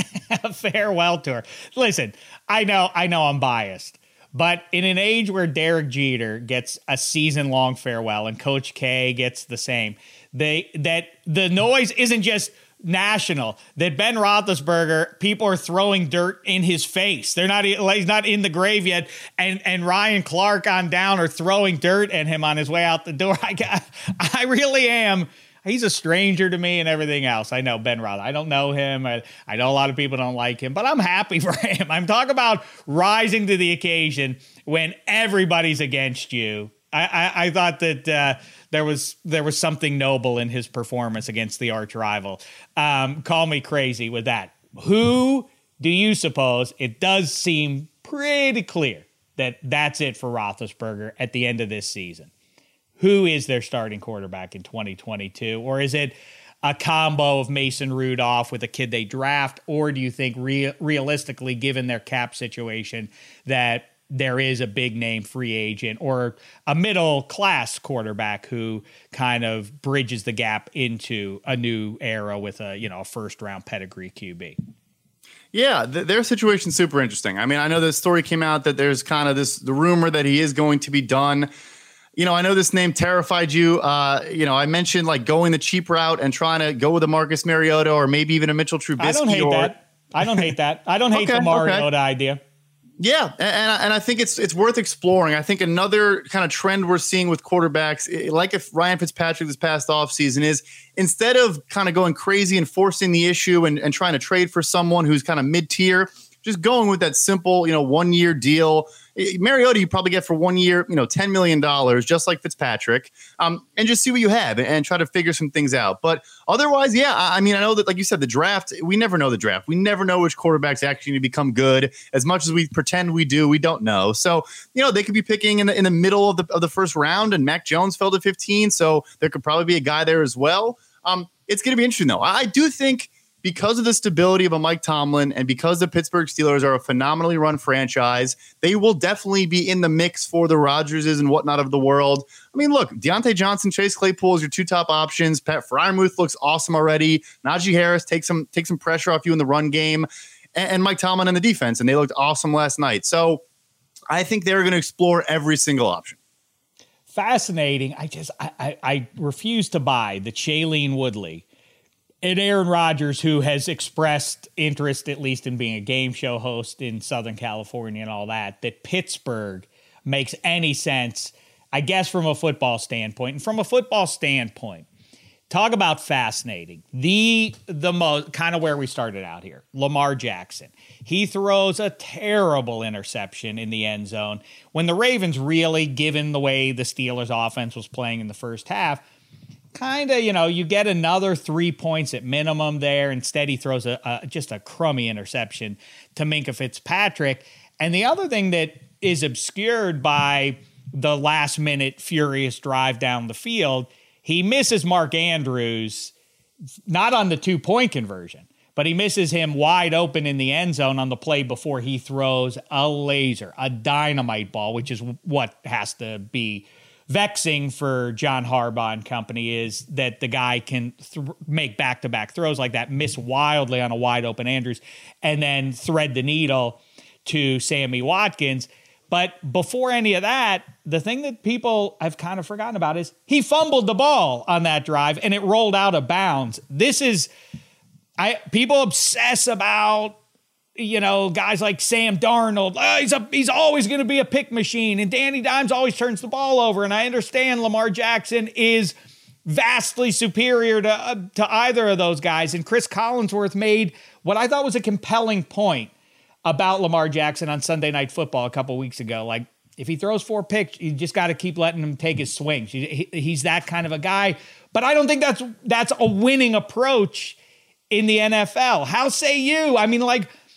farewell tour. Listen, I know I'm biased, but in an age where Derek Jeter gets a season-long farewell and Coach K gets the same, that the noise isn't just national, that Ben Roethlisberger, people are throwing dirt in his face. He's not in the grave yet, and Ryan Clark on down are throwing dirt at him on his way out the door. I really am. He's a stranger to me and everything else. I know Ben Roethlisberger. I don't know him. I know a lot of people don't like him, but I'm happy for him. I'm talking about rising to the occasion when everybody's against you. I thought that there was something noble in his performance against the arch rival. Call me crazy with that. Who do you suppose? It does seem pretty clear that that's it for Roethlisberger at the end of this season. Who is their starting quarterback in 2022? Or is it a combo of Mason Rudolph with a kid they draft? Or do you think realistically, given their cap situation, that there is a big name free agent or a middle class quarterback who kind of bridges the gap into a new era with a first round pedigree QB? Yeah, their situation's super interesting. I mean, I know the story came out that there's kind of the rumor that he is going to be done. I know this name terrified you. I mentioned like going the cheap route and trying to go with a Marcus Mariota or maybe even a Mitchell Trubisky. I don't hate that. I don't hate that. I don't hate the Mariota idea. Yeah, and I think it's worth exploring. I think another kind of trend we're seeing with quarterbacks, like if Ryan Fitzpatrick this past offseason, is instead of kind of going crazy and forcing the issue and trying to trade for someone who's kind of mid-tier, just going with that simple, 1-year deal. Mariota, you probably get for 1 year, $10 million, just like Fitzpatrick, and just see what you have and try to figure some things out. But otherwise, yeah, I mean, I know that, like you said, the draft, we never know the draft. We never know which quarterbacks actually need to become good. As much as we pretend we do, we don't know. So, they could be picking in the middle of the first round, and Mac Jones fell to 15. So there could probably be a guy there as well. It's going to be interesting, though. I do think, because of the stability of a Mike Tomlin and because the Pittsburgh Steelers are a phenomenally run franchise, they will definitely be in the mix for the Rodgerses and whatnot of the world. I mean, look, Deontay Johnson, Chase Claypool is your two top options. Pat Freiermuth looks awesome already. Najee Harris takes some pressure off you in the run game, and Mike Tomlin in the defense, and they looked awesome last night. So I think they're going to explore every single option. Fascinating. I refuse to buy the Shailene Woodley and Aaron Rodgers, who has expressed interest, at least in being a game show host in Southern California and all that Pittsburgh makes any sense, I guess, from a football standpoint. And from a football standpoint, talk about fascinating. The most kind of where we started out here, Lamar Jackson. He throws a terrible interception in the end zone when the Ravens really, given the way the Steelers offense was playing in the first half, kind of, you get another 3 points at minimum there. Instead, he throws just a crummy interception to Minkah Fitzpatrick. And the other thing that is obscured by the last-minute furious drive down the field, he misses Mark Andrews, not on the 2-point conversion, but he misses him wide open in the end zone on the play before he throws a laser, a dynamite ball, which is what has to be vexing for John Harbaugh and company, is that the guy can make back-to-back throws like that, miss wildly on a wide-open Andrews, and then thread the needle to Sammy Watkins. But before any of that, the thing that people have kind of forgotten about is he fumbled the ball on that drive, and it rolled out of bounds. People obsess about guys like Sam Darnold. He's always going to be a pick machine, and Danny Dimes always turns the ball over. And I understand Lamar Jackson is vastly superior to either of those guys. And Chris Collinsworth made what I thought was a compelling point about Lamar Jackson on Sunday Night Football a couple weeks ago. Like, if he throws 4 picks, you just got to keep letting him take his swings. He's that kind of a guy. But I don't think that's a winning approach in the NFL. How say you? I mean, like,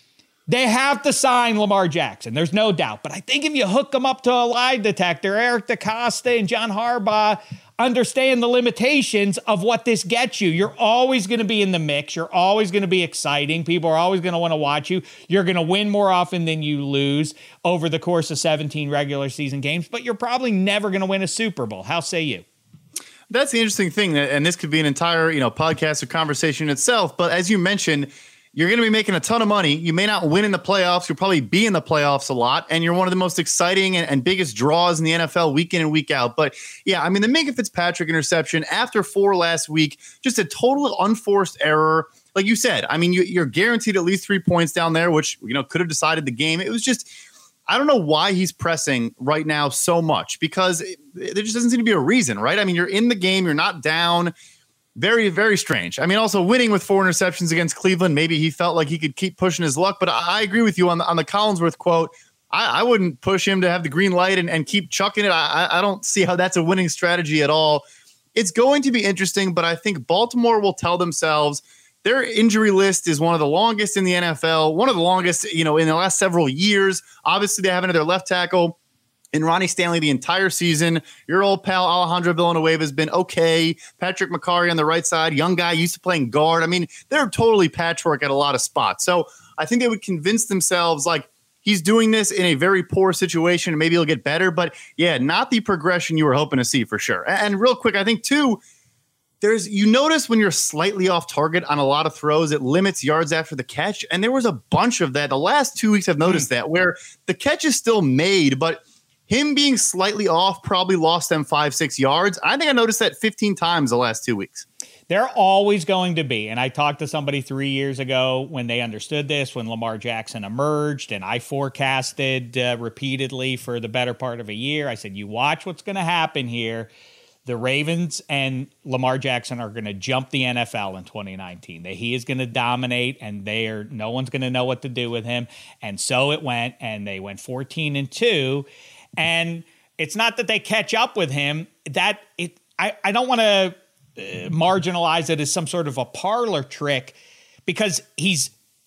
They have to sign Lamar Jackson. There's no doubt. But I think if you hook them up to a lie detector, Eric DeCosta and John Harbaugh understand the limitations of what this gets you. You're always going to be in the mix. You're always going to be exciting. People are always going to want to watch you. You're going to win more often than you lose over the course of 17 regular season games, but you're probably never going to win a Super Bowl. How say you? That's the interesting thing, and this could be an entire, podcast or conversation in itself. But as you mentioned, you're going to be making a ton of money. You may not win in the playoffs. You'll probably be in the playoffs a lot. And you're one of the most exciting and biggest draws in the NFL week in and week out. But yeah, I mean, the Minkah Fitzpatrick interception after 4 last week, just a total unforced error. Like you said, I mean, you're guaranteed at least 3 points down there, which, could have decided the game. It was just, I don't know why he's pressing right now so much, because there just doesn't seem to be a reason, right? I mean, you're in the game. You're not down. Very, very strange. I mean, also winning with 4 interceptions against Cleveland, maybe he felt like he could keep pushing his luck. But I agree with you on the Collinsworth quote. I wouldn't push him to have the green light and keep chucking it. I don't see how that's a winning strategy at all. It's going to be interesting, but I think Baltimore will tell themselves their injury list is one of the longest in the NFL, one of the longest, in the last several years. Obviously, they have another left tackle in Ronnie Stanley the entire season. Your old pal Alejandro Villanueva has been okay. Patrick McCarry on the right side, young guy, used to playing guard. I mean, they're totally patchwork at a lot of spots. So I think they would convince themselves, like, he's doing this in a very poor situation and maybe he'll get better. But yeah, not the progression you were hoping to see for sure. And real quick, I think too, you notice when you're slightly off target on a lot of throws, it limits yards after the catch. And there was a bunch of that. The last 2 weeks I've noticed that, where the catch is still made, but him being slightly off probably lost them 5-6 yards. I think I noticed that 15 times the last 2 weeks. They're always going to be. And I talked to somebody 3 years ago when they understood this, when Lamar Jackson emerged, and I forecasted repeatedly for the better part of a year. I said, you watch what's going to happen here. The Ravens and Lamar Jackson are going to jump the NFL in 2019. He is going to dominate, and no one's going to know what to do with him. And so it went, and they went 14-2. And it's not that they catch up with him. I don't want to marginalize it as some sort of a parlor trick, because he's,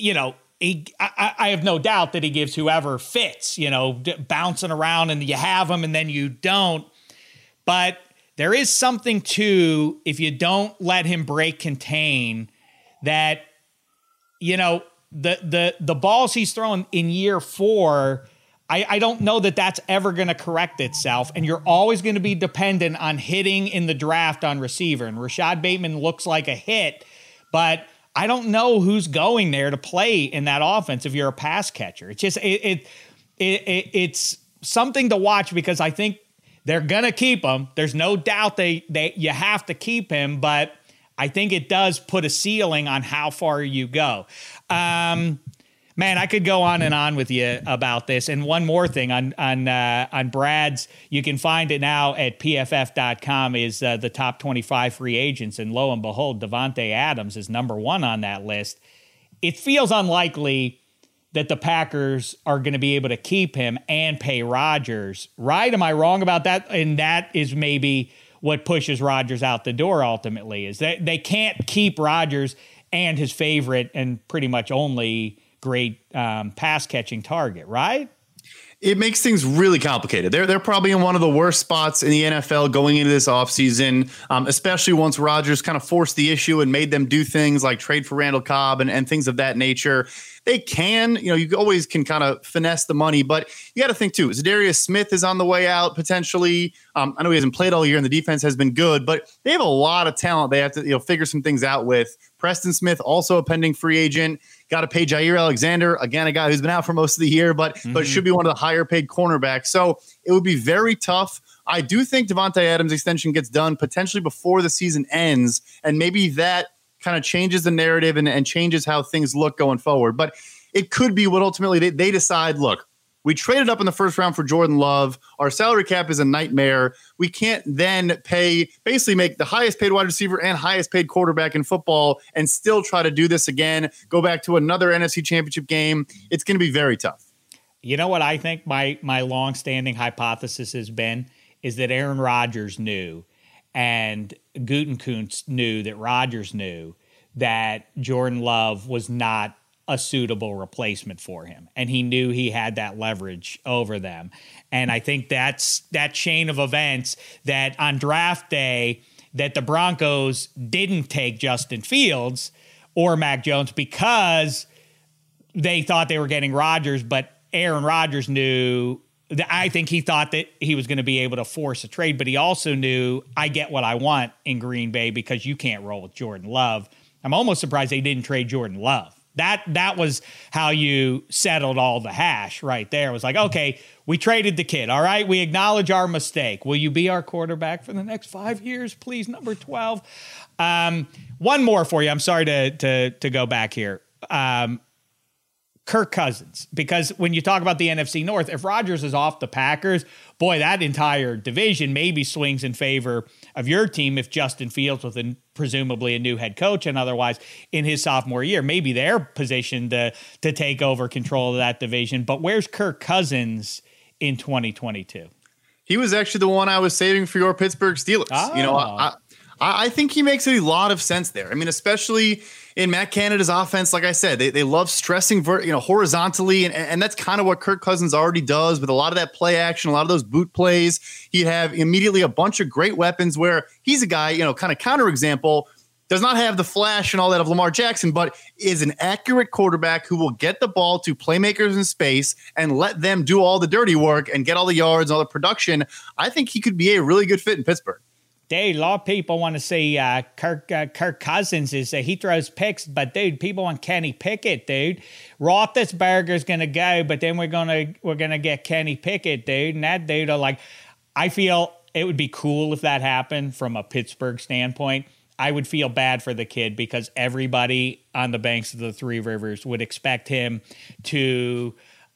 I have no doubt that he gives whoever fits, bouncing around, and you have him and then you don't. But there is something to, if you don't let him break contain, that, the balls he's throwing in year 4, I don't know that that's ever going to correct itself. And you're always going to be dependent on hitting in the draft on receiver. And Rashad Bateman looks like a hit, but I don't know who's going there to play in that offense if you're a pass catcher. It's just, it's something to watch, because I think they're going to keep him. There's no doubt you have to keep him, but I think it does put a ceiling on how far you go. Man, I could go on and on with you about this. And one more thing on Brad's, you can find it now at PFF.com, is the top 25 free agents. And lo and behold, Davante Adams is number 1 on that list. It feels unlikely that the Packers are going to be able to keep him and pay Rodgers, right? Am I wrong about that? And that is maybe what pushes Rodgers out the door ultimately, is that they can't keep Rodgers and his favorite and pretty much only great pass catching target, right? It makes things really complicated. They're probably in one of the worst spots in the NFL going into this offseason, especially once Rodgers kind of forced the issue and made them do things like trade for Randall Cobb and things of that nature. They can, you always can kind of finesse the money, but you got to think too, Zadarius Smith is on the way out potentially. I know he hasn't played all year and the defense has been good, but they have a lot of talent they have to figure some things out with. Preston Smith, also a pending free agent. Got to pay Jair Alexander, again, a guy who's been out for most of the year, but should be one of the higher paid cornerbacks. So it would be very tough. I do think Davante Adams' extension gets done potentially before the season ends, and maybe that kind of changes the narrative and changes how things look going forward. But it could be what ultimately they decide, look, we traded up in the first round for Jordan Love. Our salary cap is a nightmare. We can't then make the highest paid wide receiver and highest paid quarterback in football and still try to do this again, go back to another NFC Championship game. It's going to be very tough. You know what I think my longstanding hypothesis has been is that Aaron Rodgers knew, and Gutekunst knew that Rodgers knew, that Jordan Love was not a suitable replacement for him. And he knew he had that leverage over them. And I think that's that chain of events that on draft day that the Broncos didn't take Justin Fields or Mac Jones because they thought they were getting Rodgers, but Aaron Rodgers knew that I think he thought that he was going to be able to force a trade, but he also knew I get what I want in Green Bay because you can't roll with Jordan Love. I'm almost surprised they didn't trade Jordan Love. That was how you settled all the hash right there. It was like, okay, we traded the kid. All right, we acknowledge our mistake. Will you be our quarterback for the next 5 years, please, number 12? One more for you. I'm sorry to go back here. Kirk Cousins, because when you talk about the NFC North, if Rodgers is off the Packers, boy, that entire division maybe swings in favor of your team if Justin Fields with presumably a new head coach and otherwise in his sophomore year, maybe they're positioned to take over control of that division. But where's Kirk Cousins in 2022? He was actually the one I was saving for your Pittsburgh Steelers. Oh. You know, I think he makes a lot of sense there. I mean, especially in Matt Canada's offense, like I said, they love stressing horizontally, and that's kind of what Kirk Cousins already does with a lot of that play action, a lot of those boot plays. He'd have immediately a bunch of great weapons where he's a guy, kind of counterexample, does not have the flash and all that of Lamar Jackson, but is an accurate quarterback who will get the ball to playmakers in space and let them do all the dirty work and get all the yards, all the production. I think he could be a really good fit in Pittsburgh. Dude, a lot of people want to see Kirk Cousins he throws picks, but dude, people want Kenny Pickett, dude. Roethlisberger's gonna go, but then we're gonna get Kenny Pickett, dude. And that dude, I feel it would be cool if that happened from a Pittsburgh standpoint. I would feel bad for the kid because everybody on the banks of the Three Rivers would expect him to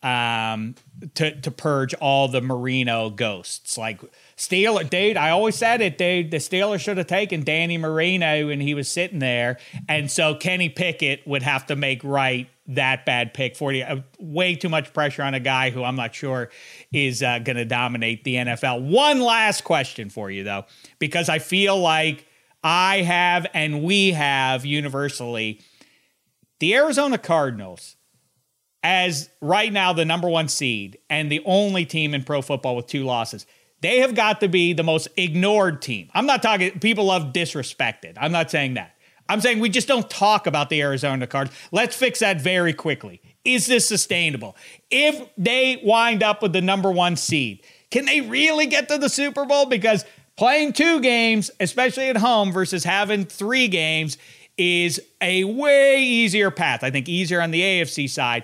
purge all the Marino ghosts. Like Steeler, dude, I always said it, dude. The Steelers should have taken Danny Marino when he was sitting there. And so Kenny Pickett would have to make right that bad pick for you. Way too much pressure on a guy who I'm not sure is going to dominate the NFL. One last question for you, though, because I feel like I have and we have universally the Arizona Cardinals as right now the number one seed and the only team in pro football with 2 losses. They have got to be the most ignored team. I'm not talking, people love disrespected. I'm not saying that. I'm saying we just don't talk about the Arizona Cardinals. Let's fix that very quickly. Is this sustainable? If they wind up with the number one seed, can they really get to the Super Bowl? Because playing 2 games, especially at home versus having 3 games, is a way easier path. I think easier on the AFC side.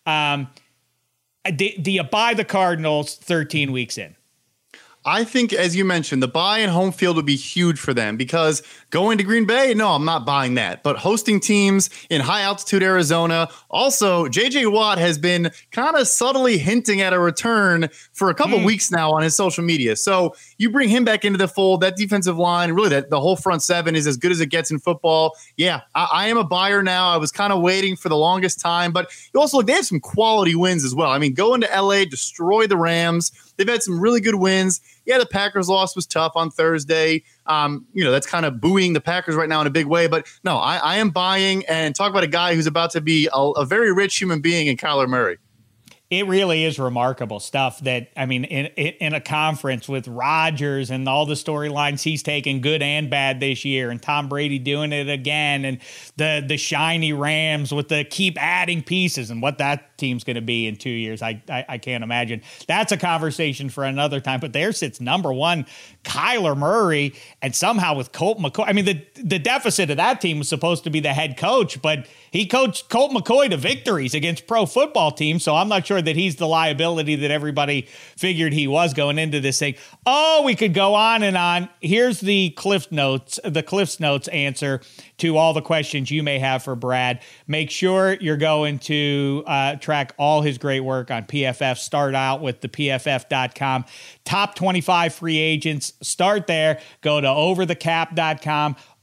Do you buy the Cardinals 13 weeks in? I think, as you mentioned, the bye and home field would be huge for them because going to Green Bay, no, I'm not buying that. But hosting teams in high-altitude Arizona, also, J.J. Watt has been kind of subtly hinting at a return for a couple weeks now on his social media. So you bring him back into the fold, that defensive line, really the whole front 7 is as good as it gets in football. Yeah, I am a buyer now. I was kind of waiting for the longest time. But you also look, they have some quality wins as well. I mean, go into L.A., destroy the Rams. They've had some really good wins. Yeah, the Packers loss was tough on Thursday. That's kind of buoying the Packers right now in a big way. But no, I am buying, and talk about a guy who's about to be a very rich human being in Kyler Murray. It really is remarkable stuff that, I mean, in a conference with Rodgers and all the storylines he's taken, good and bad this year, and Tom Brady doing it again, and the shiny Rams with the keep adding pieces and what that team's going to be in 2 years. I can't imagine. That's a conversation for another time, but there sits number one, Kyler Murray, and somehow with Colt McCoy. I mean, the deficit of that team was supposed to be the head coach, but he coached Colt McCoy to victories against pro football teams, so I'm not sure that he's the liability that everybody figured he was going into this thing. Oh, we could go on and on. Here's the Cliff Notes answer to all the questions you may have for Brad. Make sure you're going to track all his great work on PFF. Start out with the PFF.com. Top 25 free agents. Start there. Go to overthecap.com.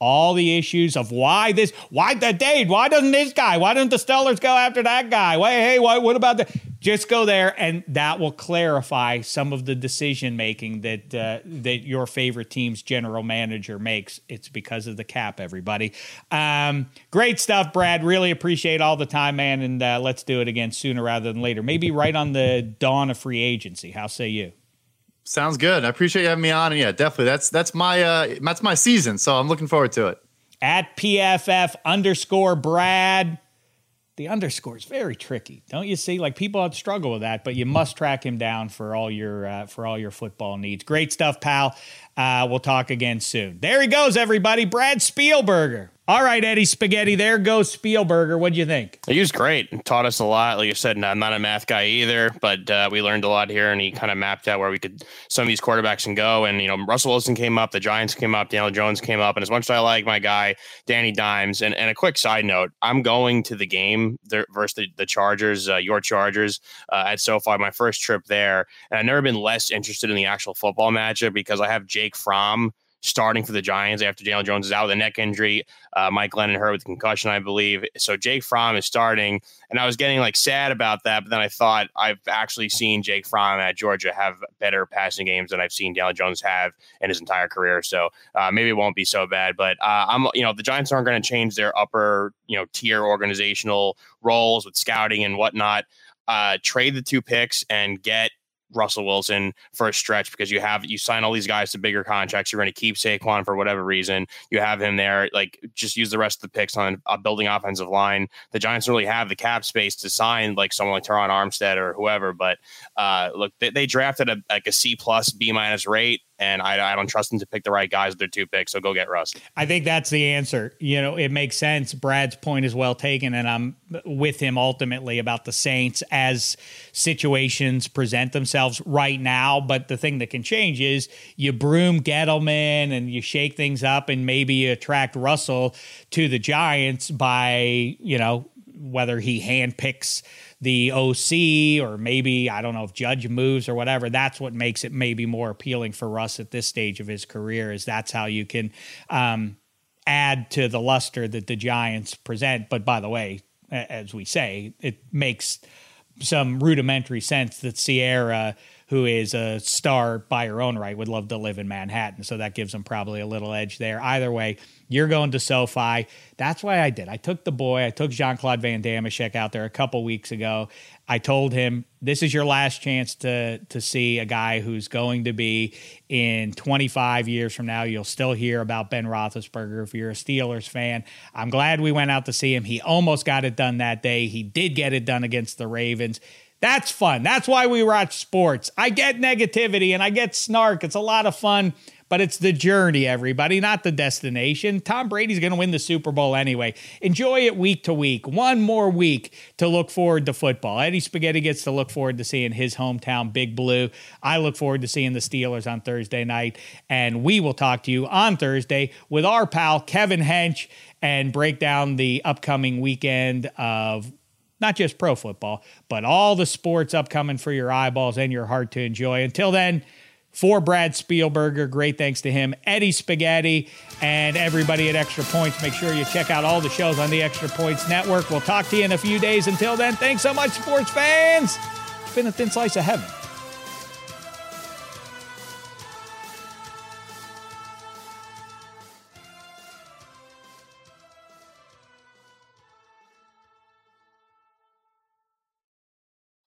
all the issues of why doesn't this guy, why don't the Steelers go after that guy? What about that? Just go there, and that will clarify some of the decision making that your favorite team's general manager makes. It's because of the cap, everybody. Great stuff, Brad. Really appreciate all the time, man, and let's do it again sooner rather than later. Maybe right on the dawn of free agency. How say you? Sounds good. I appreciate you having me on, and yeah, definitely that's my season, so I'm looking forward to it. At PFF_Brad. The underscore is very tricky, don't you see? Like, people have struggle with that, but you must track him down for all your football needs. Great stuff, pal. We'll talk again soon. There he goes, everybody. Brad Spielberger. All right, Eddie Spaghetti, there goes Spielberger. What'd you think? He was great and taught us a lot. Like you said, I'm not a math guy either, but we learned a lot here, and he kind of mapped out where some of these quarterbacks can go. And, Russell Wilson came up, the Giants came up, Daniel Jones came up. And as much as I like my guy, Danny Dimes, and a quick side note, I'm going to the game versus the Chargers, your Chargers, at SoFi, my first trip there. And I've never been less interested in the actual football matchup because I have Jake Fromm starting for the Giants after Daniel Jones is out with a neck injury. Mike Glennon hurt with concussion, I believe. So Jake Fromm is starting, and I was getting sad about that. But then I thought, I've actually seen Jake Fromm at Georgia have better passing games than I've seen Daniel Jones have in his entire career. So maybe it won't be so bad. But the Giants aren't going to change their upper tier organizational roles with scouting and whatnot. Trade the 2 picks and get Russell Wilson for a stretch, because you sign all these guys to bigger contracts. You're going to keep Saquon for whatever reason. You have him there. Just use the rest of the picks on building offensive line. The Giants don't really have the cap space to sign someone like Teron Armstead or whoever. But look, they drafted a C+, B- rate. And I don't trust them to pick the right guys with their 2 picks, so go get Russ. I think that's the answer. It makes sense. Brad's point is well taken, and I'm with him ultimately about the Saints as situations present themselves right now. But the thing that can change is you broom Gettleman and you shake things up, and maybe you attract Russell to the Giants by, whether he handpicks the OC, or maybe, I don't know, if Judge moves or whatever. That's what makes it maybe more appealing for Russ at this stage of his career, is that's how you can add to the luster that the Giants present. But by the way, as we say, it makes some rudimentary sense that Sierra, who is a star by her own right, would love to live in Manhattan. So that gives them probably a little edge there. Either way, you're going to SoFi. That's why I did. I took Jean-Claude Van Damme out there a couple weeks ago. I told him, this is your last chance to see a guy who's going to be, in 25 years from now, you'll still hear about Ben Roethlisberger if you're a Steelers fan. I'm glad we went out to see him. He almost got it done that day. He did get it done against the Ravens. That's fun. That's why we watch sports. I get negativity and I get snark. It's a lot of fun, but it's the journey, everybody, not the destination. Tom Brady's going to win the Super Bowl anyway. Enjoy it week to week. One more week to look forward to football. Eddie Spaghetti gets to look forward to seeing his hometown Big Blue. I look forward to seeing the Steelers on Thursday night, and we will talk to you on Thursday with our pal Kevin Hench and break down the upcoming weekend of not just pro football, but all the sports upcoming for your eyeballs and your heart to enjoy. Until then, for Brad Spielberger, great thanks to him, Eddie Spaghetti, and everybody at Extra Points. Make sure you check out all the shows on the Extra Points Network. We'll talk to you in a few days. Until then, thanks so much, sports fans. It's been a thin slice of heaven.